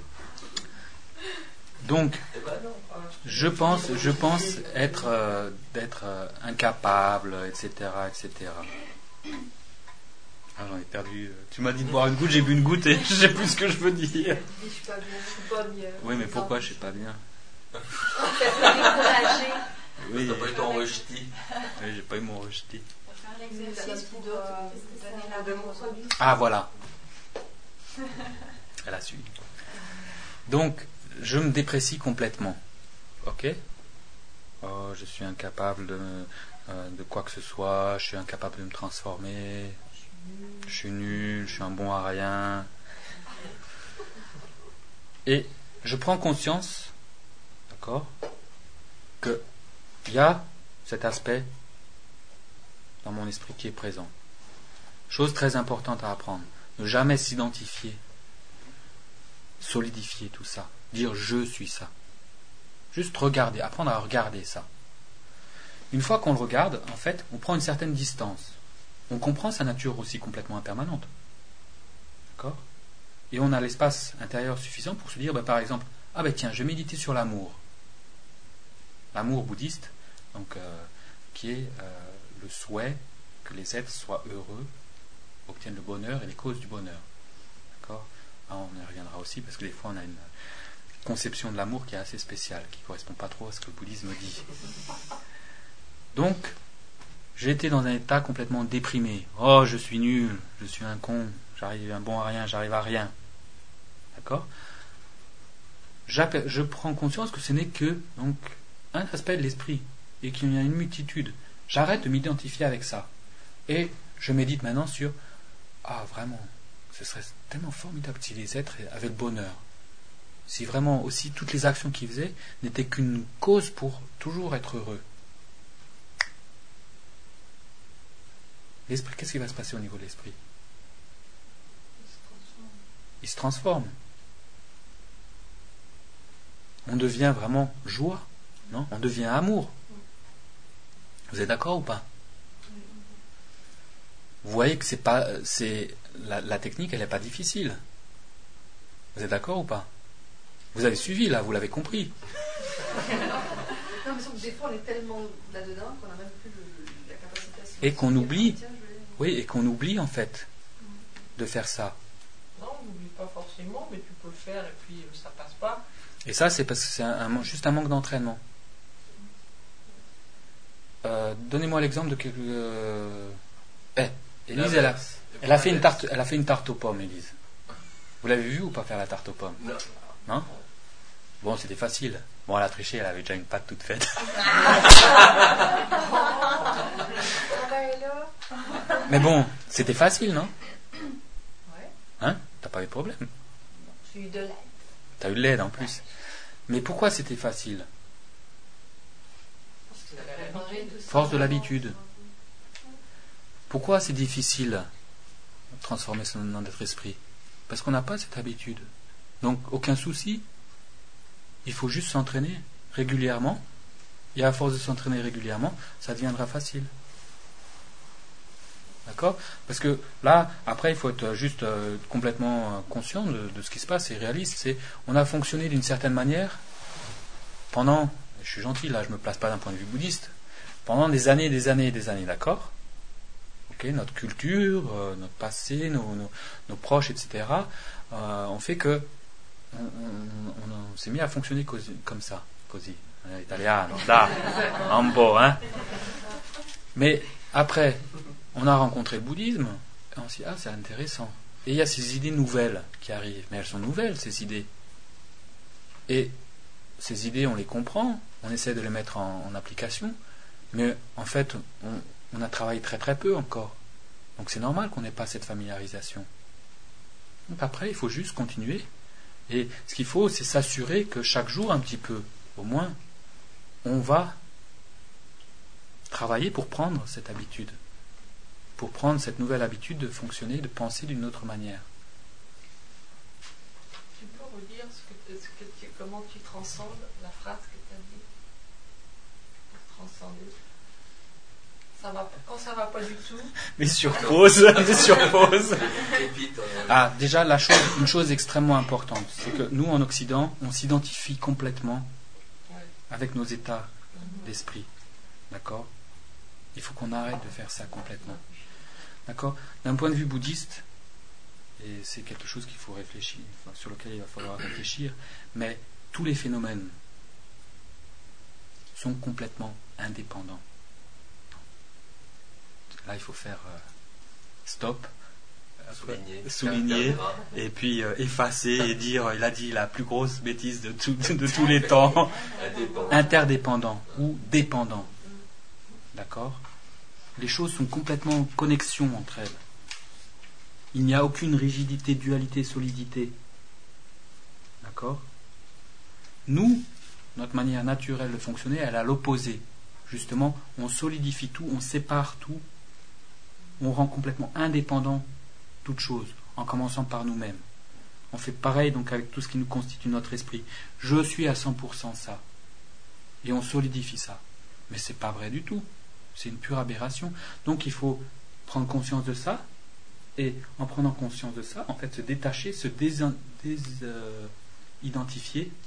Donc, Eh ben non. je pense, je pense être, euh, d'être euh, incapable, et cetera, et cetera. Ah, j'en ai perdu. Tu m'as dit de boire une goutte, j'ai bu une goutte et je sais plus ce que je veux dire. Je suis pas bien, je suis pas bien. Oui, mais pourquoi je sais pas bien? Découragé. Oui, T'as pas eu ton rejeté. oui, j'ai pas eu mon rejeté. Faire l'exercice pour euh, donner la de mon produit. Ah, voilà. Elle a su. Donc, je me déprécie complètement. Ok ? Oh, je suis incapable de, euh, de quoi que ce soit, je suis incapable de me transformer, je suis nul, je suis un bon à rien. Et je prends conscience, d'accord, qu'il y a cet aspect dans mon esprit qui est présent. Chose très importante à apprendre, ne jamais s'identifier, solidifier tout ça, dire je suis ça. Juste regarder, apprendre à regarder ça. Une fois qu'on le regarde, en fait, on prend une certaine distance. On comprend sa nature aussi complètement impermanente. D'accord ? Et on a l'espace intérieur suffisant pour se dire, bah, par exemple, ah ben tiens, je vais méditer sur l'amour. L'amour bouddhiste, donc, euh, qui est euh, le souhait que les êtres soient heureux, obtiennent le bonheur et les causes du bonheur. D'accord ? Alors, on y reviendra aussi, parce que des fois on a une conception de l'amour qui est assez spéciale, qui ne correspond pas trop à ce que le bouddhisme dit. Donc, j'ai été dans un état complètement déprimé. Oh, je suis nul, je suis un con, j'arrive un bon à rien, j'arrive à rien. D'accord ? Je prends conscience que ce n'est que donc un aspect de l'esprit. et qu'il y a une multitude. J'arrête de m'identifier avec ça. Et je médite maintenant sur ah vraiment, ce serait tellement formidable si les êtres avaient le bonheur. Si vraiment aussi toutes les actions qu'ils faisaient n'étaient qu'une cause pour toujours être heureux. L'esprit, qu'est-ce qui va se passer au niveau de l'esprit? Il se transforme. On devient vraiment joie, non? On devient amour. Vous êtes d'accord ou pas? Vous voyez que c'est pas, c'est la, la technique, elle n'est pas difficile. Vous êtes d'accord ou pas? Vous avez suivi là, vous l'avez compris. Non, mais sauf que des fois on est tellement là-dedans qu'on n'a même plus le, la capacité à se... Et qu'on oublie, oui, et qu'on oublie en fait de faire ça. Non, on n'oublie pas forcément, mais tu peux le faire et puis ça passe pas. Et ça, c'est parce que c'est un, un, juste un manque d'entraînement. Euh, donnez-moi l'exemple de quelque. Euh... Eh, Élise, elle a, elle a fait une tarte, elle a fait une tarte aux pommes, Élise. Vous l'avez vu ou pas faire la tarte aux pommes? Non. Non? Bon, c'était facile. Bon, elle a triché, elle avait déjà une pâte toute faite. Mais bon, c'était facile, non? Ouais. Hein? T'as pas eu de problème? J'ai eu de l'aide. T'as eu de l'aide en plus. Mais pourquoi c'était facile? Force de l'habitude. Pourquoi c'est difficile de transformer son nom d'être esprit? Parce qu'on n'a pas cette habitude. Donc, aucun souci. Il faut juste s'entraîner régulièrement. Et à force de s'entraîner régulièrement, ça deviendra facile. D'accord? Parce que là, après, il faut être juste euh, complètement euh, conscient de, de ce qui se passe et réaliste. C'est, on a fonctionné d'une certaine manière pendant, je suis gentil là, je ne me place pas d'un point de vue bouddhiste, pendant des années, des années, des années, d'accord? Ok, notre culture, euh, notre passé, nos, nos, nos proches, et cetera, euh, ont fait que on, on, on, on s'est mis à fonctionner così, comme ça, così, italiano, da, un po', hein. Mais après, on a rencontré le bouddhisme, et on s'est dit, ah, c'est intéressant. Et il y a ces idées nouvelles qui arrivent, mais elles sont nouvelles, ces idées. Et ces idées, on les comprend, on essaie de les mettre en, en application, mais en fait, on, on a travaillé très très peu encore. Donc c'est normal qu'on n'ait pas cette familiarisation. Donc après, il faut juste continuer. Et ce qu'il faut, c'est s'assurer que chaque jour, un petit peu, au moins, on va travailler pour prendre cette habitude. Pour prendre cette nouvelle habitude de fonctionner, de penser d'une autre manière. Tu peux redire ce que, ce que tu, comment tu transcendes la phrase que tu as dit? Pour transcender. Ça va, quand ça va pas du tout. Mais sur pause, mais sur pause. Ah, déjà, la chose, une chose extrêmement importante, c'est que nous, en Occident, on s'identifie complètement avec nos états d'esprit. D'accord? Il faut qu'on arrête de faire ça complètement. D'accord? D'un point de vue bouddhiste, et c'est quelque chose qu'il faut réfléchir, enfin, sur lequel il va falloir réfléchir, mais tous les phénomènes sont complètement indépendants. Là, il faut faire euh, stop, souligner, souligner et puis euh, effacer et dire, il a dit la plus grosse bêtise de, tout, de, de tous les temps, interdépendant ou dépendant. D'accord? Les choses sont complètement en connexion entre elles. Il n'y a aucune rigidité, dualité, solidité. D'accord? Nous, notre manière naturelle de fonctionner, elle est à l'opposé. Justement, on solidifie tout, on sépare tout, on rend complètement indépendant toute chose, en commençant par nous-mêmes. On fait pareil donc avec tout ce qui nous constitue notre esprit. Je suis à cent pour cent ça. Et on solidifie ça. Mais c'est pas vrai du tout. C'est une pure aberration. Donc il faut prendre conscience de ça, et en prenant conscience de ça, en fait se détacher, se désidentifier euh,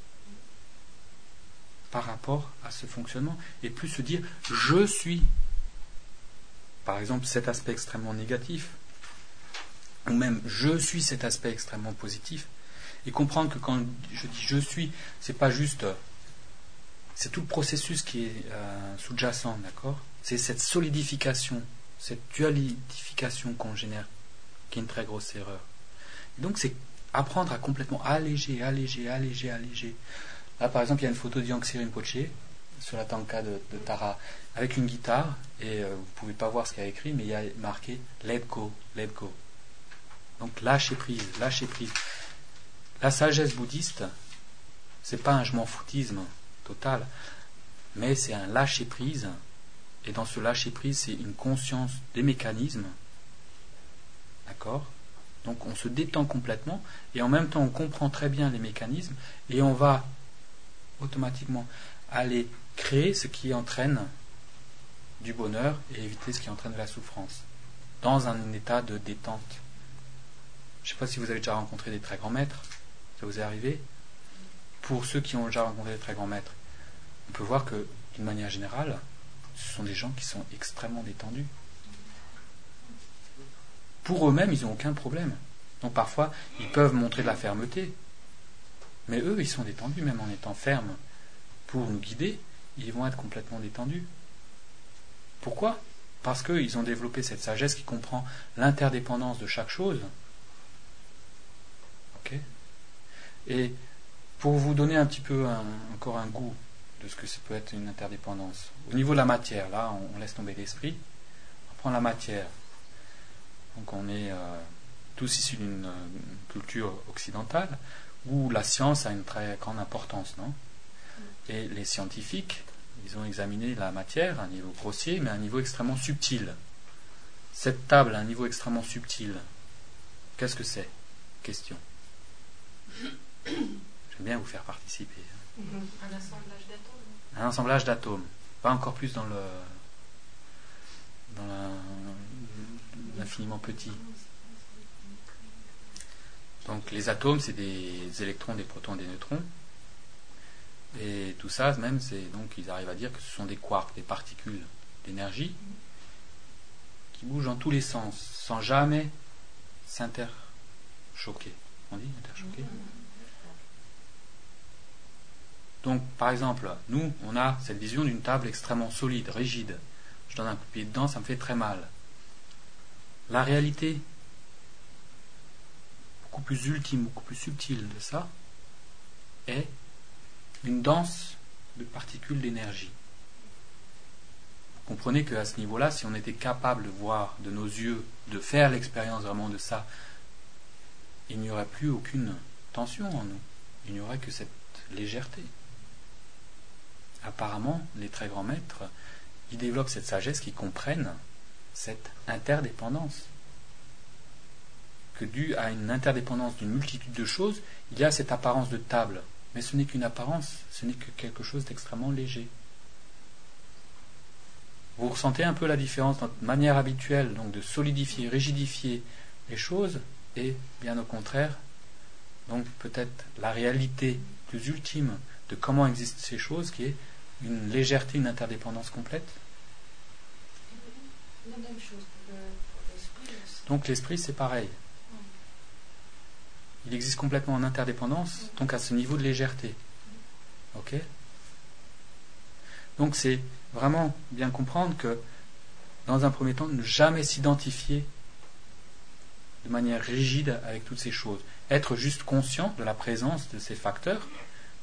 par rapport à ce fonctionnement, et plus se dire je suis, par exemple, cet aspect extrêmement négatif, ou même je suis cet aspect extrêmement positif, et comprendre que quand je dis je suis, c'est pas juste, c'est tout le processus qui est euh, sous-jacent, d'accord? C'est cette solidification, cette dualification qu'on génère, qui est une très grosse erreur. Et donc c'est apprendre à complètement alléger, alléger, alléger, alléger. Là, par exemple, il y a une photo de Yangtze Rinpoche. sur la tanka de, de Tara, avec une guitare, et euh, vous ne pouvez pas voir ce qu'il y a écrit, mais il y a marqué let go, let go. Donc lâcher prise, lâcher prise. La sagesse bouddhiste, c'est pas un je m'en foutisme total, mais c'est un lâcher prise, et dans ce lâcher prise, c'est une conscience des mécanismes. D'accord ? Donc on se détend complètement, et en même temps on comprend très bien les mécanismes, et on va automatiquement aller créer ce qui entraîne du bonheur et éviter ce qui entraîne de la souffrance, dans un état de détente. Je ne sais pas si vous avez déjà rencontré des très grands maîtres, ça vous est arrivé ? Pour ceux qui ont déjà rencontré des très grands maîtres, on peut voir que, d'une manière générale, ce sont des gens qui sont extrêmement détendus. Pour eux-mêmes, ils n'ont aucun problème. Donc parfois, ils peuvent montrer de la fermeté, mais eux, ils sont détendus, même en étant fermes. Pour nous guider, ils vont être complètement détendus. Pourquoi ? Parce qu'ils ont développé cette sagesse qui comprend l'interdépendance de chaque chose. Ok ? Et pour vous donner un petit peu un, encore un goût de ce que ça peut être une interdépendance, au niveau de la matière, là, on, on laisse tomber l'esprit, on prend la matière. Donc on est euh, tous issus d'une euh, culture occidentale où la science a une très grande importance, non ? Et les scientifiques, ils ont examiné la matière à un niveau grossier, mais à un niveau extrêmement subtil. Cette table à un niveau extrêmement subtil, qu'est-ce que c'est ? Question. J'aime bien vous faire participer. Un assemblage d'atomes. Un assemblage d'atomes. Pas encore plus dans le dans la, l'infiniment petit. Donc les atomes, c'est des électrons, des protons, des neutrons. Et tout ça, même, c'est donc ils arrivent à dire que ce sont des quarks, des particules d'énergie qui bougent dans tous les sens, sans jamais s'interchoquer. On dit interchoquer ? Donc, par exemple, nous, on a cette vision d'une table extrêmement solide, rigide. Je donne un coup de pied dedans, ça me fait très mal. La réalité, beaucoup plus ultime, beaucoup plus subtile de ça, est une danse de particules d'énergie. Vous comprenez qu'à ce niveau-là, si on était capable de voir de nos yeux, de faire l'expérience vraiment de ça, il n'y aurait plus aucune tension en nous. Il n'y aurait que cette légèreté. Apparemment, les très grands maîtres, ils développent cette sagesse qui comprennent cette interdépendance. Que dû à une interdépendance d'une multitude de choses, il y a cette apparence de table. Mais ce n'est qu'une apparence, ce n'est que quelque chose d'extrêmement léger. Vous ressentez un peu la différence dans notre manière habituelle donc de solidifier, rigidifier les choses, et bien au contraire, donc peut-être la réalité plus ultime de comment existent ces choses, qui est une légèreté, une interdépendance complète. La même chose pour, le, pour l'esprit aussi. Donc l'esprit, c'est pareil. Il existe complètement en interdépendance, donc à ce niveau de légèreté. Ok ? Donc c'est vraiment bien comprendre que, dans un premier temps, ne jamais s'identifier de manière rigide avec toutes ces choses. Être juste conscient de la présence de ces facteurs, d'accord ?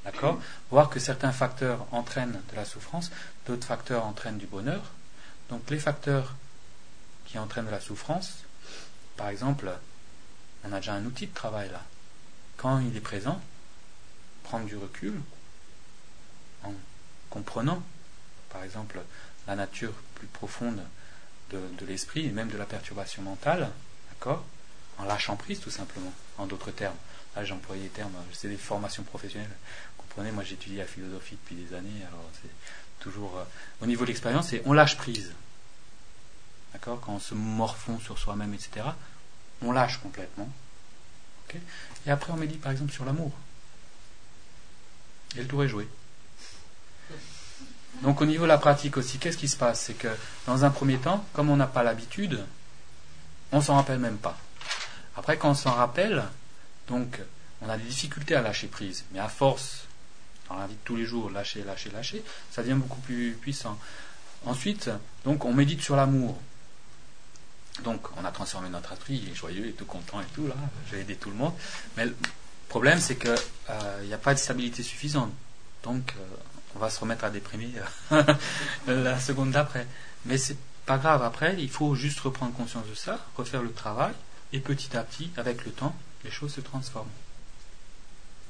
Voir que certains facteurs entraînent de la souffrance, d'autres facteurs entraînent du bonheur. Donc les facteurs qui entraînent de la souffrance, par exemple, on a déjà un outil de travail là. Quand il est présent, prendre du recul en comprenant, par exemple, la nature plus profonde de, de l'esprit et même de la perturbation mentale, d'accord ? En lâchant prise tout simplement, en d'autres termes. Là j'ai employé les termes, c'est des formations professionnelles. Vous comprenez, moi j'étudie la philosophie depuis des années, alors c'est toujours euh, au niveau de l'expérience, c'est on lâche prise. D'accord ? Quand on se morfond sur soi-même, et cetera, on lâche complètement. Okay ? Et après on médite par exemple sur l'amour. Et le tour est joué. Donc au niveau de la pratique aussi, qu'est-ce qui se passe ? C'est que dans un premier temps, comme on n'a pas l'habitude, on s'en rappelle même pas. Après quand on s'en rappelle, donc on a des difficultés à lâcher prise. Mais à force, dans la vie de tous les jours, lâcher, lâcher, lâcher, ça devient beaucoup plus puissant. Ensuite, donc on médite sur l'amour. Donc on a transformé notre esprit, il est joyeux et tout content et tout, là, j'ai aidé tout le monde. Mais le problème c'est qu'il n'y euh, a pas de stabilité suffisante. Donc euh, on va se remettre à déprimer la seconde d'après. Mais c'est pas grave, après, il faut juste reprendre conscience de ça, refaire le travail, et petit à petit, avec le temps, les choses se transforment. D'accord ?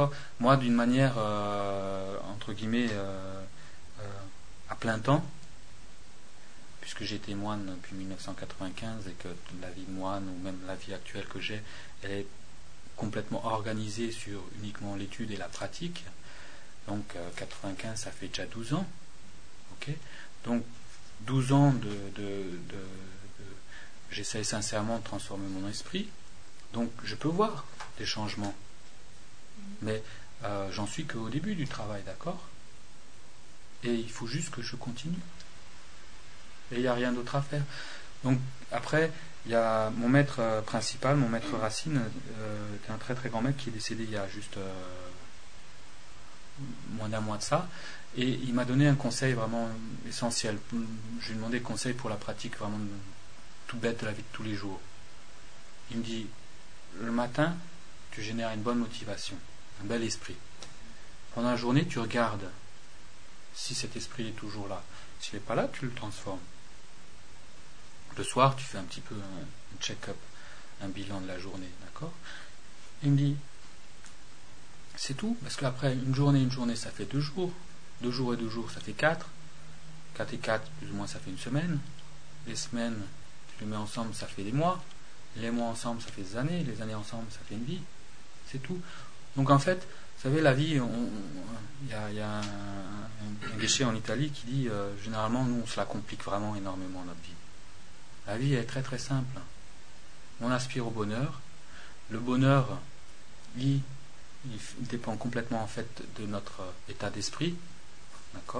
Moi, d'une manière, euh, entre guillemets, euh, euh, à plein temps, puisque j'ai été moine depuis mille neuf cent quatre-vingt-quinze et que la vie de moine, ou même la vie actuelle que j'ai, elle est complètement organisée sur uniquement l'étude et la pratique. Donc, euh, quatre-vingt-quinze, ça fait déjà douze ans. Okay ? Donc, douze ans de... de, de, de j'essaye sincèrement de transformer mon esprit. Donc, je peux voir des changements. Mais euh, j'en suis qu'au début du travail, d'accord ? Et il faut juste que je continue. Et il n'y a rien d'autre à faire. Donc après, il y a mon maître euh, principal, mon maître Racine, euh, qui est un très très grand maître qui est décédé il y a juste euh, moins d'un mois de ça. Et il m'a donné un conseil vraiment essentiel. Je lui ai demandé conseil pour la pratique vraiment tout bête de la vie de tous les jours. Il me dit, le matin, tu génères une bonne motivation, un bel esprit. Pendant la journée, tu regardes si cet esprit est toujours là. S'il n'est pas là, tu le transformes. Le soir, tu fais un petit peu un check-up, un bilan de la journée, d'accord ? Il me dit, c'est tout, parce qu'après, une journée, une journée, ça fait deux jours. Deux jours et deux jours, ça fait quatre. Quatre et quatre, plus ou moins, ça fait une semaine. Les semaines, tu les mets ensemble, ça fait des mois. Les mois ensemble, ça fait des années. Les années ensemble, ça fait une vie. C'est tout. Donc en fait, vous savez, la vie, il y a, y a un, un, un guichet en Italie qui dit, euh, généralement, nous, on se la complique vraiment énormément, notre vie. La vie est très très simple. On aspire au bonheur. Le bonheur, il, il dépend complètement en fait de notre état d'esprit. D'accord ?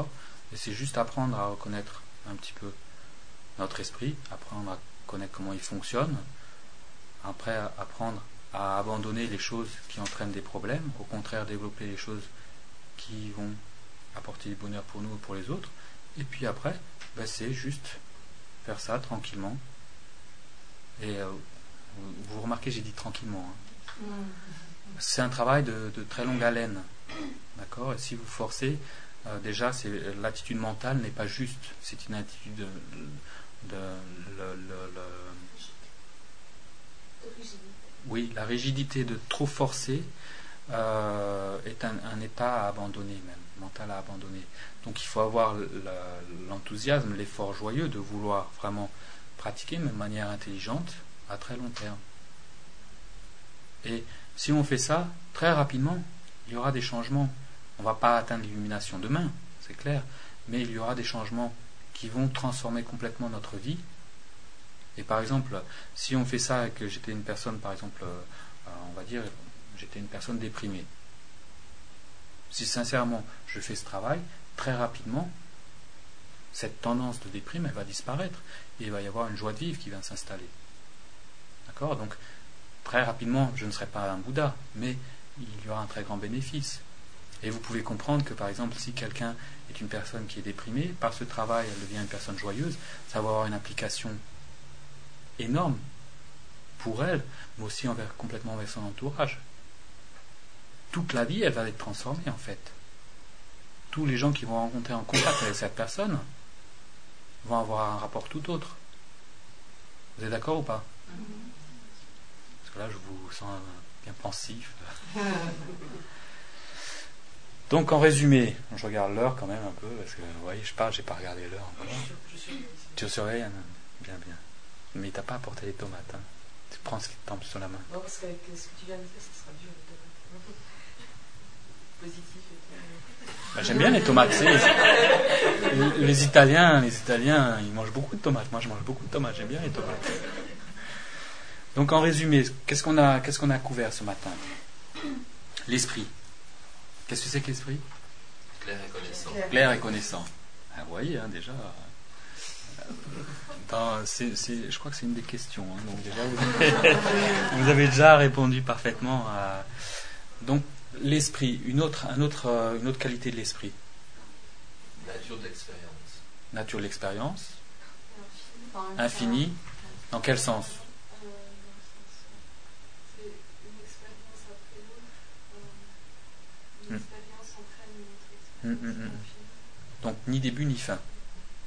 Et c'est juste apprendre à reconnaître un petit peu notre esprit, apprendre à connaître comment il fonctionne, après apprendre à abandonner les choses qui entraînent des problèmes, au contraire développer les choses qui vont apporter du bonheur pour nous et pour les autres. Et puis après, ben c'est juste faire ça tranquillement. Et euh, vous, vous remarquez, j'ai dit tranquillement. Hein. C'est un travail de, de très longue haleine. D'accord ? Et si vous forcez, euh, déjà, c'est, l'attitude mentale n'est pas juste. C'est une attitude de, de, de, de, de, de oui, la rigidité de trop forcer euh, est un, un état à abandonner même, mental à abandonner. Donc il faut avoir l'enthousiasme, l'effort joyeux de vouloir vraiment pratiquer, mais de manière intelligente, à très long terme. Et si on fait ça, très rapidement, il y aura des changements. On ne va pas atteindre l'illumination demain, c'est clair, mais il y aura des changements qui vont transformer complètement notre vie. Et par exemple, si on fait ça et que j'étais une personne, par exemple, euh, on va dire, j'étais une personne déprimée. Si sincèrement je fais ce travail, très rapidement, cette tendance de déprime, elle va disparaître. Et il va y avoir une joie de vivre qui va s'installer. D'accord ? Donc, très rapidement, je ne serai pas un Bouddha, mais il y aura un très grand bénéfice. Et vous pouvez comprendre que, par exemple, si quelqu'un est une personne qui est déprimée, par ce travail, elle devient une personne joyeuse, ça va avoir une implication énorme pour elle, mais aussi envers, complètement envers son entourage. Toute la vie, elle va être transformée, en fait. Tous les gens qui vont rencontrer en contact avec cette personne vont avoir un rapport tout autre. Vous êtes d'accord ou pas ? Parce que là, je vous sens bien pensif. Donc, en résumé, je regarde l'heure quand même un peu, parce que, vous voyez, je parle, j'ai pas regardé l'heure encore. Tu surveilles, hein ? Bien, bien. Mais t'as pas apporté les tomates, hein. Tu prends ce qui te tombe sur la main. Non, parce qu'avec ce que tu viens de dire, ça sera dur, les tomates. Positif et tout. Bah, j'aime bien les tomates, tu sais. Les, les Italiens, les Italiens, ils mangent beaucoup de tomates. Moi, je mange beaucoup de tomates, j'aime bien les tomates. Donc, en résumé, qu'est-ce qu'on a, qu'est-ce qu'on a couvert ce matin ? L'esprit. Qu'est-ce que c'est que l'esprit ? Clair et connaissant. Clair et connaissant. Ah, vous voyez, hein, déjà... Dans, c'est, c'est, je crois que c'est une des questions. Hein, donc déjà, vous avez, vous avez déjà répondu parfaitement à... Donc, l'esprit, une autre, un autre, une autre qualité de l'esprit. Nature de l'expérience. Nature de l'expérience. Enfin, Infini. Dans quel sens ? Euh, c'est une expérience après l'autre. Euh, une Hmm. expérience entraîne une autre hum, hum, hum. Donc ni début ni fin. D'accord ?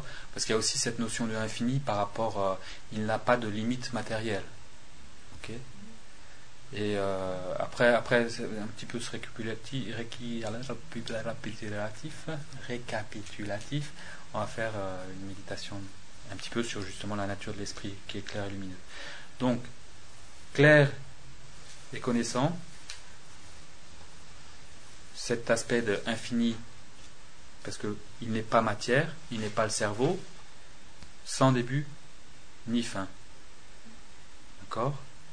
Parce qu'il y a aussi cette notion de l'infini par rapport, euh, il n'a pas de limite matérielle. Ok ? Et euh, après, après c'est un petit peu ce récapitulatif, récapitulatif, récapitulatif, on va faire euh, une méditation un petit peu sur justement la nature de l'esprit qui est clair et lumineux. Donc, clair et connaissant, cet aspect de infini, parce qu'il n'est pas matière, il n'est pas le cerveau, sans début ni fin. D'accord ?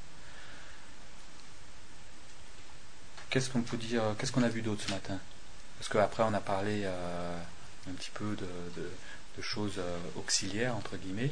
Qu'est-ce qu'on peut dire, qu'est-ce qu'on a vu d'autre ce matin ? Parce qu'après on a parlé euh, un petit peu de, de, de choses euh, auxiliaires, entre guillemets.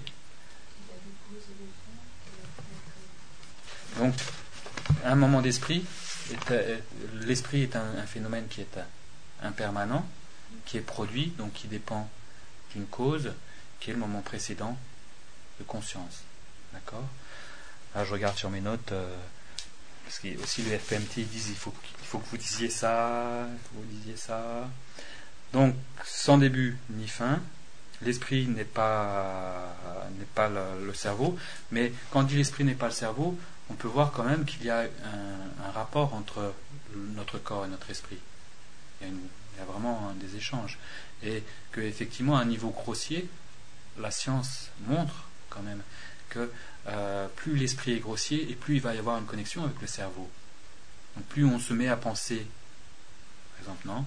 Donc, un moment d'esprit, est, est, l'esprit est un, un phénomène qui est impermanent, qui est produit, donc qui dépend d'une cause, qui est le moment précédent de conscience. D'accord ? Là, je regarde sur mes notes, euh, parce qu'il y a aussi le F P M T, ils disent il faut, il faut que vous disiez ça, il faut que vous disiez ça. Donc, sans début ni fin, l'esprit n'est pas, n'est pas le, le cerveau, mais quand on dit l'esprit n'est pas le cerveau, on peut voir quand même qu'il y a un, un rapport entre notre corps et notre esprit. Il y a, une, il y a vraiment un, des échanges. Et qu'effectivement, à un niveau grossier, la science montre quand même que euh, plus l'esprit est grossier et plus il va y avoir une connexion avec le cerveau. Donc plus on se met à penser, par exemple, non,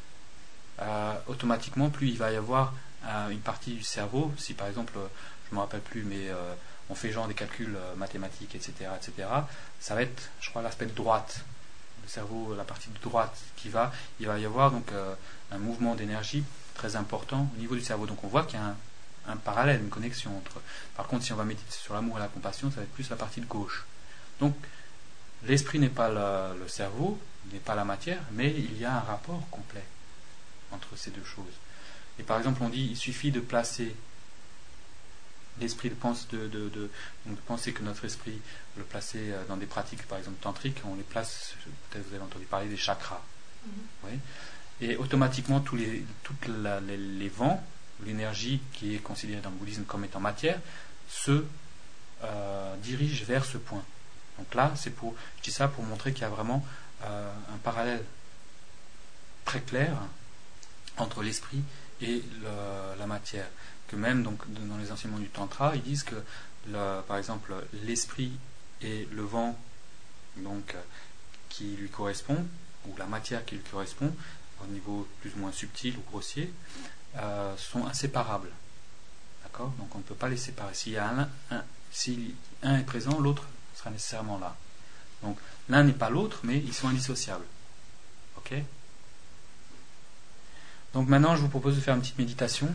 euh, automatiquement, plus il va y avoir euh, une partie du cerveau, si par exemple, je ne me rappelle plus, mais euh, on fait genre des calculs euh, mathématiques, et cetera, et cetera, ça va être, je crois, l'aspect de droite. Le cerveau, la partie de droite qui va, il va y avoir donc euh, un mouvement d'énergie très important au niveau du cerveau. Donc on voit qu'il y a un, un parallèle, une connexion entre. Par contre, si on va méditer sur l'amour et la compassion, ça va être plus la partie de gauche. Donc l'esprit n'est pas le, le cerveau, n'est pas la matière, mais il y a un rapport complet entre ces deux choses. Et par exemple, on dit il suffit de placer l'esprit de, pense, de, de, de, donc de penser que notre esprit, le placer dans des pratiques, par exemple tantriques, on les place, peut-être vous avez entendu parler des chakras. Mm-hmm. Oui. Et automatiquement, tous les, toutes la, les, les vents, l'énergie qui est considérée dans le bouddhisme comme étant matière, se euh, dirige vers ce point. Donc là, c'est pour, je dis ça pour montrer qu'il y a vraiment euh, un parallèle très clair entre l'esprit et le, la matière. Que même donc, dans les enseignements du Tantra, ils disent que, le, par exemple, l'esprit et le vent donc, qui lui correspond, ou la matière qui lui correspond, au niveau plus ou moins subtil ou grossier, euh, sont inséparables. D'accord ? Donc on ne peut pas les séparer. S'il y a un, un, si un est présent, l'autre sera nécessairement là. Donc l'un n'est pas l'autre, mais ils sont indissociables. Ok ? Donc maintenant, je vous propose de faire une petite méditation.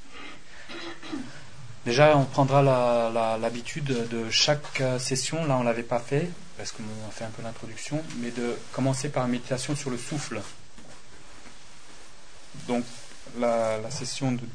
Déjà, on prendra la, la, l'habitude de chaque session, là on ne l'avait pas fait, parce qu'on a fait un peu l'introduction, mais de commencer par une méditation sur le souffle. Donc, la, la session de,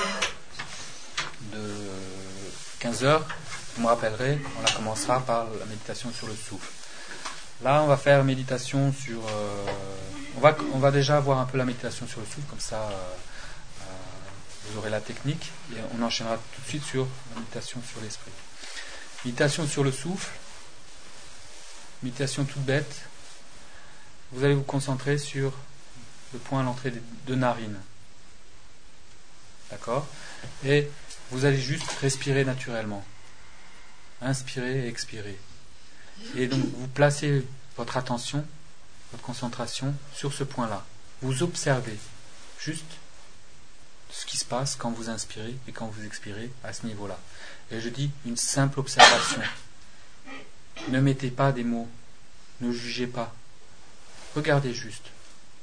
de quinze heures, vous me rappellerez, on la commencera par la méditation sur le souffle. Là, on va faire méditation sur... Euh, on, va, on va déjà voir un peu la méditation sur le souffle, comme ça... Euh, vous aurez la technique et on enchaînera tout de suite sur la méditation sur l'esprit. Méditation sur le souffle, méditation toute bête. Vous allez vous concentrer sur le point à l'entrée des deux narines. D'accord ? Et vous allez juste respirer naturellement. Inspirer et expirer. Et donc vous placez votre attention, votre concentration sur ce point-là. Vous observez juste ce qui se passe quand vous inspirez et quand vous expirez à ce niveau-là. Et je dis une simple observation. Ne mettez pas des mots. Ne jugez pas. Regardez juste. D'accord ?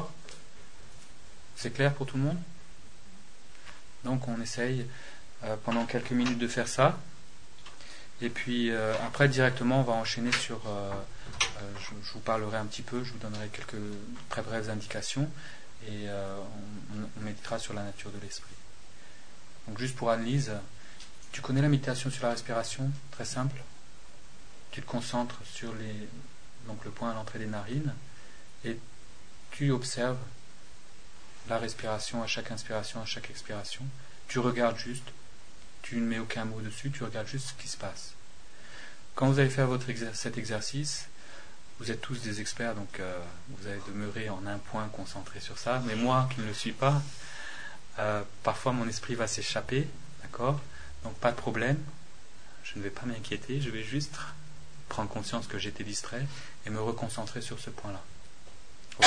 C'est clair pour tout le monde ? Donc on essaye euh, pendant quelques minutes de faire ça. Et puis euh, après directement on va enchaîner sur... Euh, euh, je, je vous parlerai un petit peu, je vous donnerai quelques très brèves indications. Et euh, on, on méditera sur la nature de l'esprit. Donc juste pour Annelise, tu connais la méditation sur la respiration, très simple. Tu te concentres sur les, donc le point à l'entrée des narines et tu observes la respiration à chaque inspiration, à chaque expiration. Tu regardes juste, tu ne mets aucun mot dessus, tu regardes juste ce qui se passe. Quand vous allez faire votre exer- cet exercice, vous êtes tous des experts, donc euh, vous allez demeurer en un point concentré sur ça. Mais moi, qui ne le suis pas, euh, parfois mon esprit va s'échapper, d'accord ? Donc pas de problème, je ne vais pas m'inquiéter, je vais juste prendre conscience que j'étais distrait et me reconcentrer sur ce point-là. Ok ?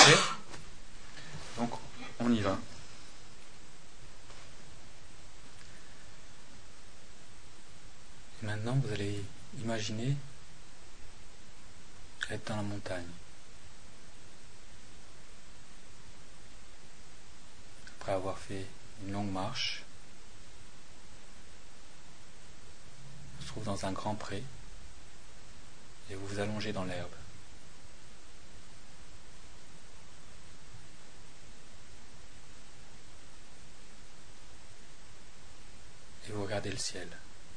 Donc, on y va. Et maintenant, vous allez imaginer être dans la montagne. Après avoir fait une longue marche, on se trouve dans un grand pré et vous vous allongez dans l'herbe. Et vous regardez le ciel.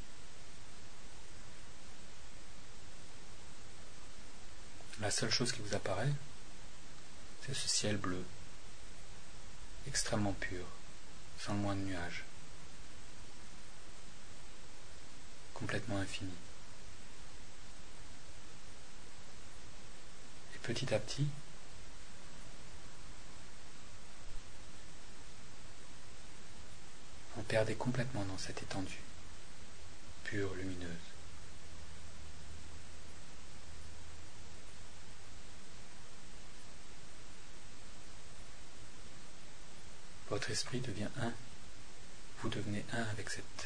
La seule chose qui vous apparaît, c'est ce ciel bleu, extrêmement pur, sans le moindre nuage, complètement infini. Et petit à petit, on perdait complètement dans cette étendue, pure, lumineuse. Votre esprit devient un, vous devenez un avec cette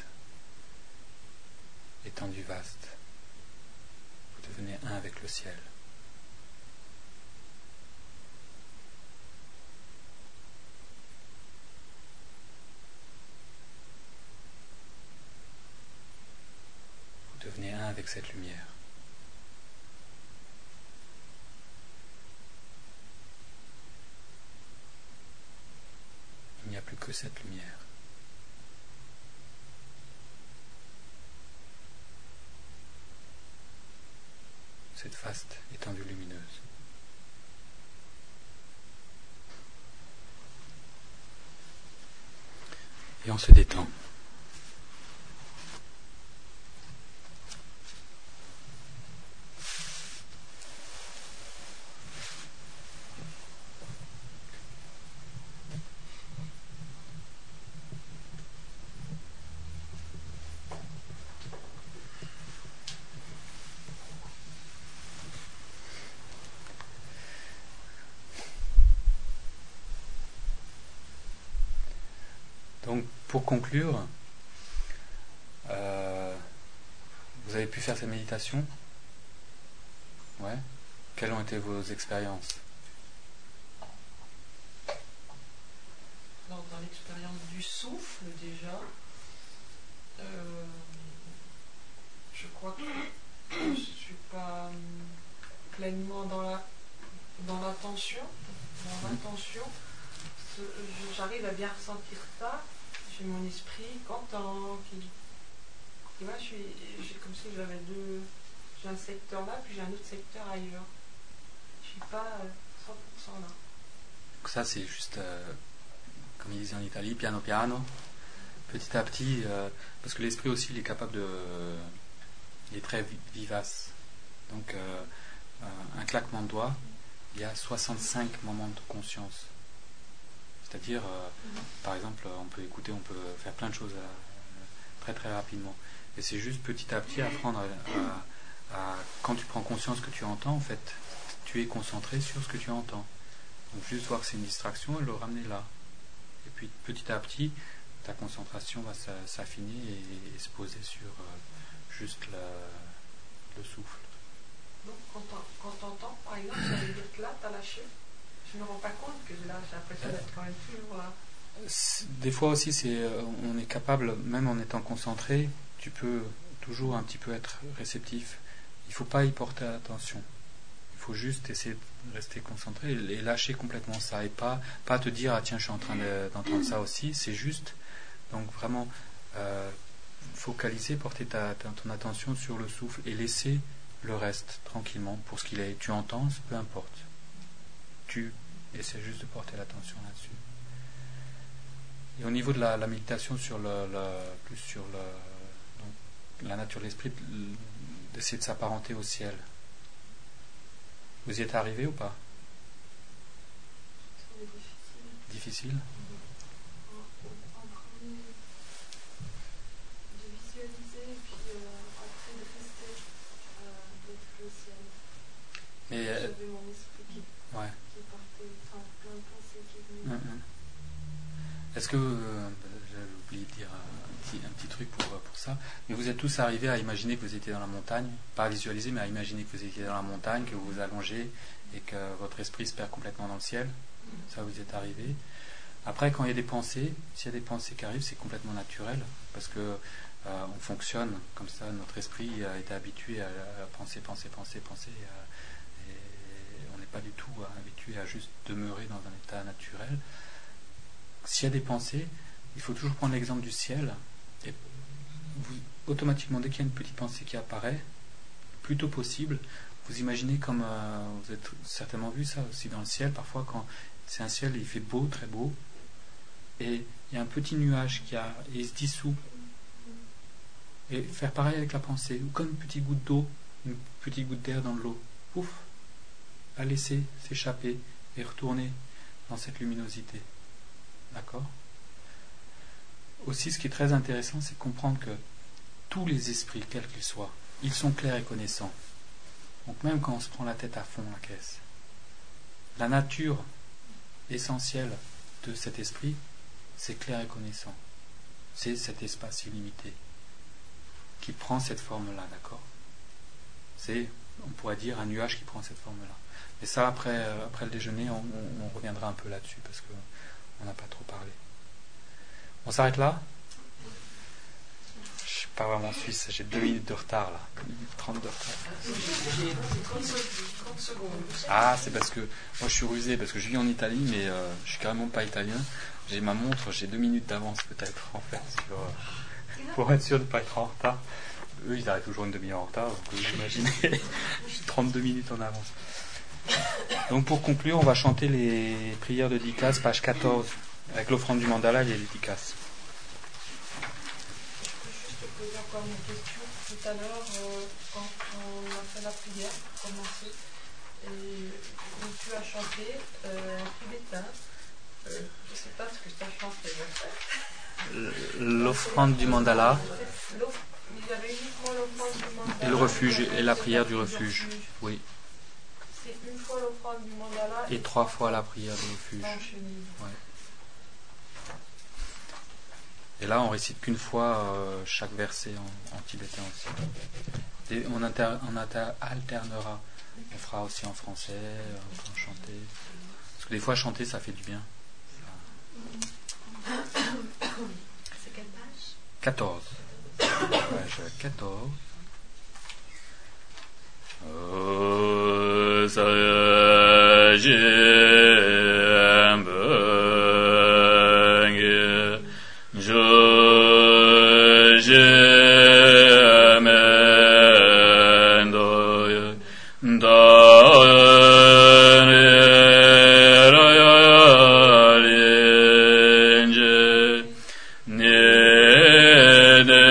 étendue vaste. Vous devenez un avec le ciel. Vous devenez un avec cette lumière. Il n'y a plus que cette lumière. Cette vaste étendue lumineuse. Et on se détend. Donc, pour conclure, euh, vous avez pu faire cette méditation ? Ouais. Quelles ont été vos expériences ? Alors, dans l'expérience du souffle, déjà, euh, je crois que je ne suis pas pleinement dans la dans l'attention, dans l'attention. J'arrive à bien ressentir ça. J'ai mon esprit content. Qui... Et moi, je suis, j'ai comme si j'avais deux. J'ai un secteur là, puis j'ai un autre secteur ailleurs. Je suis pas euh, cent pour cent là. Donc ça, c'est juste, euh, comme ils disent en Italie, piano piano, petit à petit, euh, parce que l'esprit aussi, il est capable de, euh, il est très vivace. Donc, euh, euh, un claquement de doigts, il y a soixante-cinq moments de conscience. C'est-à-dire, euh, mm-hmm. par exemple, on peut écouter, on peut faire plein de choses euh, très très rapidement. Et c'est juste petit à petit apprendre à, à, à, quand tu prends conscience que tu entends, en fait, tu es concentré sur ce que tu entends. Donc juste voir que c'est une distraction et le ramener là. Et puis petit à petit, ta concentration va s'affiner et, et se poser sur euh, juste la, le souffle. Donc quand t'entends, par exemple, ça veut dire que là, t'as lâché. Je ne me rends pas compte que là, j'ai l'impression d'être quand même toujours là. Des fois aussi, c'est, on est capable, même en étant concentré, tu peux toujours un petit peu être réceptif. Il ne faut pas y porter attention. Il faut juste essayer de rester concentré et lâcher complètement ça. Et pas, pas te dire, ah tiens, je suis en train de, d'entendre ça aussi. C'est juste, donc vraiment, euh, focaliser, porter ta, ta, ton attention sur le souffle et laisser le reste tranquillement pour ce qu'il est. Tu entends, peu importe. Tu essaies juste de porter l'attention là-dessus. Et au niveau de la, la méditation sur le, le plus sur le, donc, la nature de l'esprit, d'essayer de s'apparenter au ciel. Vous y êtes arrivé ou pas? C'est difficile. Difficile. En, en premier, de visualiser et puis euh, après de rester euh, d'être le ciel. Mais euh, J'avais mon esprit qui, ouais. qui partait, enfin plein de pensées qui venaient. Hum, hum. Est-ce que, euh, j'ai oublié de dire un petit, un petit truc pour, pour ça, mais vous êtes tous arrivés à imaginer que vous étiez dans la montagne, pas à visualiser, mais à imaginer que vous étiez dans la montagne, que vous vous allongez et que votre esprit se perd complètement dans le ciel. Ça, vous êtes arrivés. Après, quand il y a des pensées, s'il y a des pensées qui arrivent, c'est complètement naturel, parce que euh, on fonctionne comme ça, notre esprit a été habitué à, à penser, penser, penser, penser, à, et on n'est pas du tout habitué à juste demeurer dans un état naturel. S'il y a des pensées, il faut toujours prendre l'exemple du ciel. Et vous, automatiquement, dès qu'il y a une petite pensée qui apparaît, plus tôt possible, vous imaginez comme, euh, vous avez certainement vu ça aussi dans le ciel, parfois quand c'est un ciel, il fait beau, très beau, et il y a un petit nuage qui a, et il se dissout. Et faire pareil avec la pensée, ou comme une petite goutte d'eau, une petite goutte d'air dans de l'eau, pouf, la laisser s'échapper et retourner dans cette luminosité. D'accord? Aussi, ce qui est très intéressant, c'est de comprendre que tous les esprits, quels qu'ils soient, ils sont clairs et connaissants. Donc même quand on se prend la tête à fond, la caisse, la nature essentielle de cet esprit, c'est clair et connaissant. C'est cet espace illimité qui prend cette forme-là, d'accord? C'est, on pourrait dire, un nuage qui prend cette forme-là. Et ça, après, après le déjeuner, on, on, on reviendra un peu là-dessus, parce que on n'a pas trop parlé. On s'arrête là? Je suis pas vraiment suisse, j'ai deux minutes de retard là. deux minutes trente de retard. trente secondes. Ah, c'est parce que moi je suis rusé, parce que je vis en Italie, mais euh, je suis carrément pas italien. J'ai ma montre, j'ai deux minutes d'avance peut-être en fait, sur, euh, pour être sûr de ne pas être en retard. Eux ils arrivent toujours une demi-heure en retard, donc vous imaginez, j'ai trente-deux minutes en avance. Donc pour conclure, on va chanter les prières de Dikas, page quatorze, avec l'offrande du mandala et les dédicaces. Je peux juste te poser encore une question. Tout à l'heure, euh, quand on a fait la prière, pour commencer, et où tu as chanté euh, un tibétain, euh, je ne sais pas ce que tu as chanté. L'offrande du mandala L'off- Il y avait uniquement l'offrande du mandala. et le refuge, et la prière du refuge. Oui. C'est une fois l'offrande du mandala Et trois fois la prière du refuge. enchaînée. Ouais. Et là, on récite qu'une fois euh, chaque verset en, en tibétain aussi. Et on, inter, on inter, alternera. On fera aussi en français, euh, on peut en chanter. Parce que des fois, chanter, ça fait du bien. C'est quelle page? quatorze. Page quatorze. O sa jem benge jo jem endo da ra ya linje ne de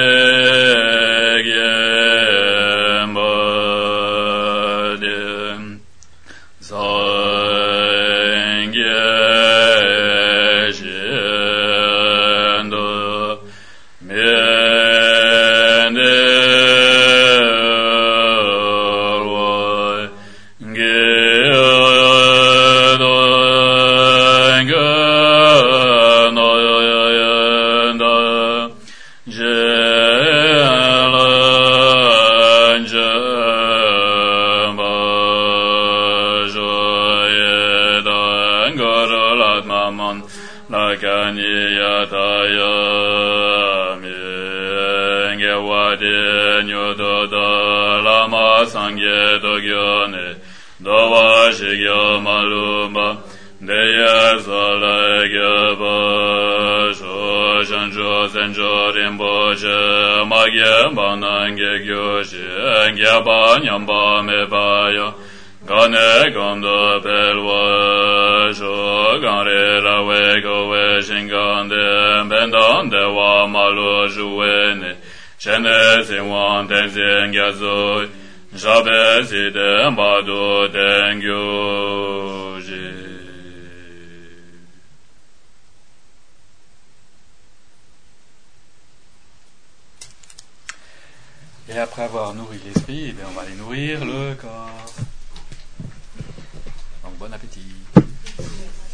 Sangye dogyone dawa shigya malumba deya zalagya ba jo janjo zenjo rimboje magye banange gyoshi ngya ba nyamba me ba yo Gane ganda pelwa jo gare la we go we jingande bendande wa malo juene chene se wan den zengazo jabe zide mbado dengyo je. Et après avoir nourri l'esprit, eh bien, on va aller nourrir le corps. Donc bon appétit.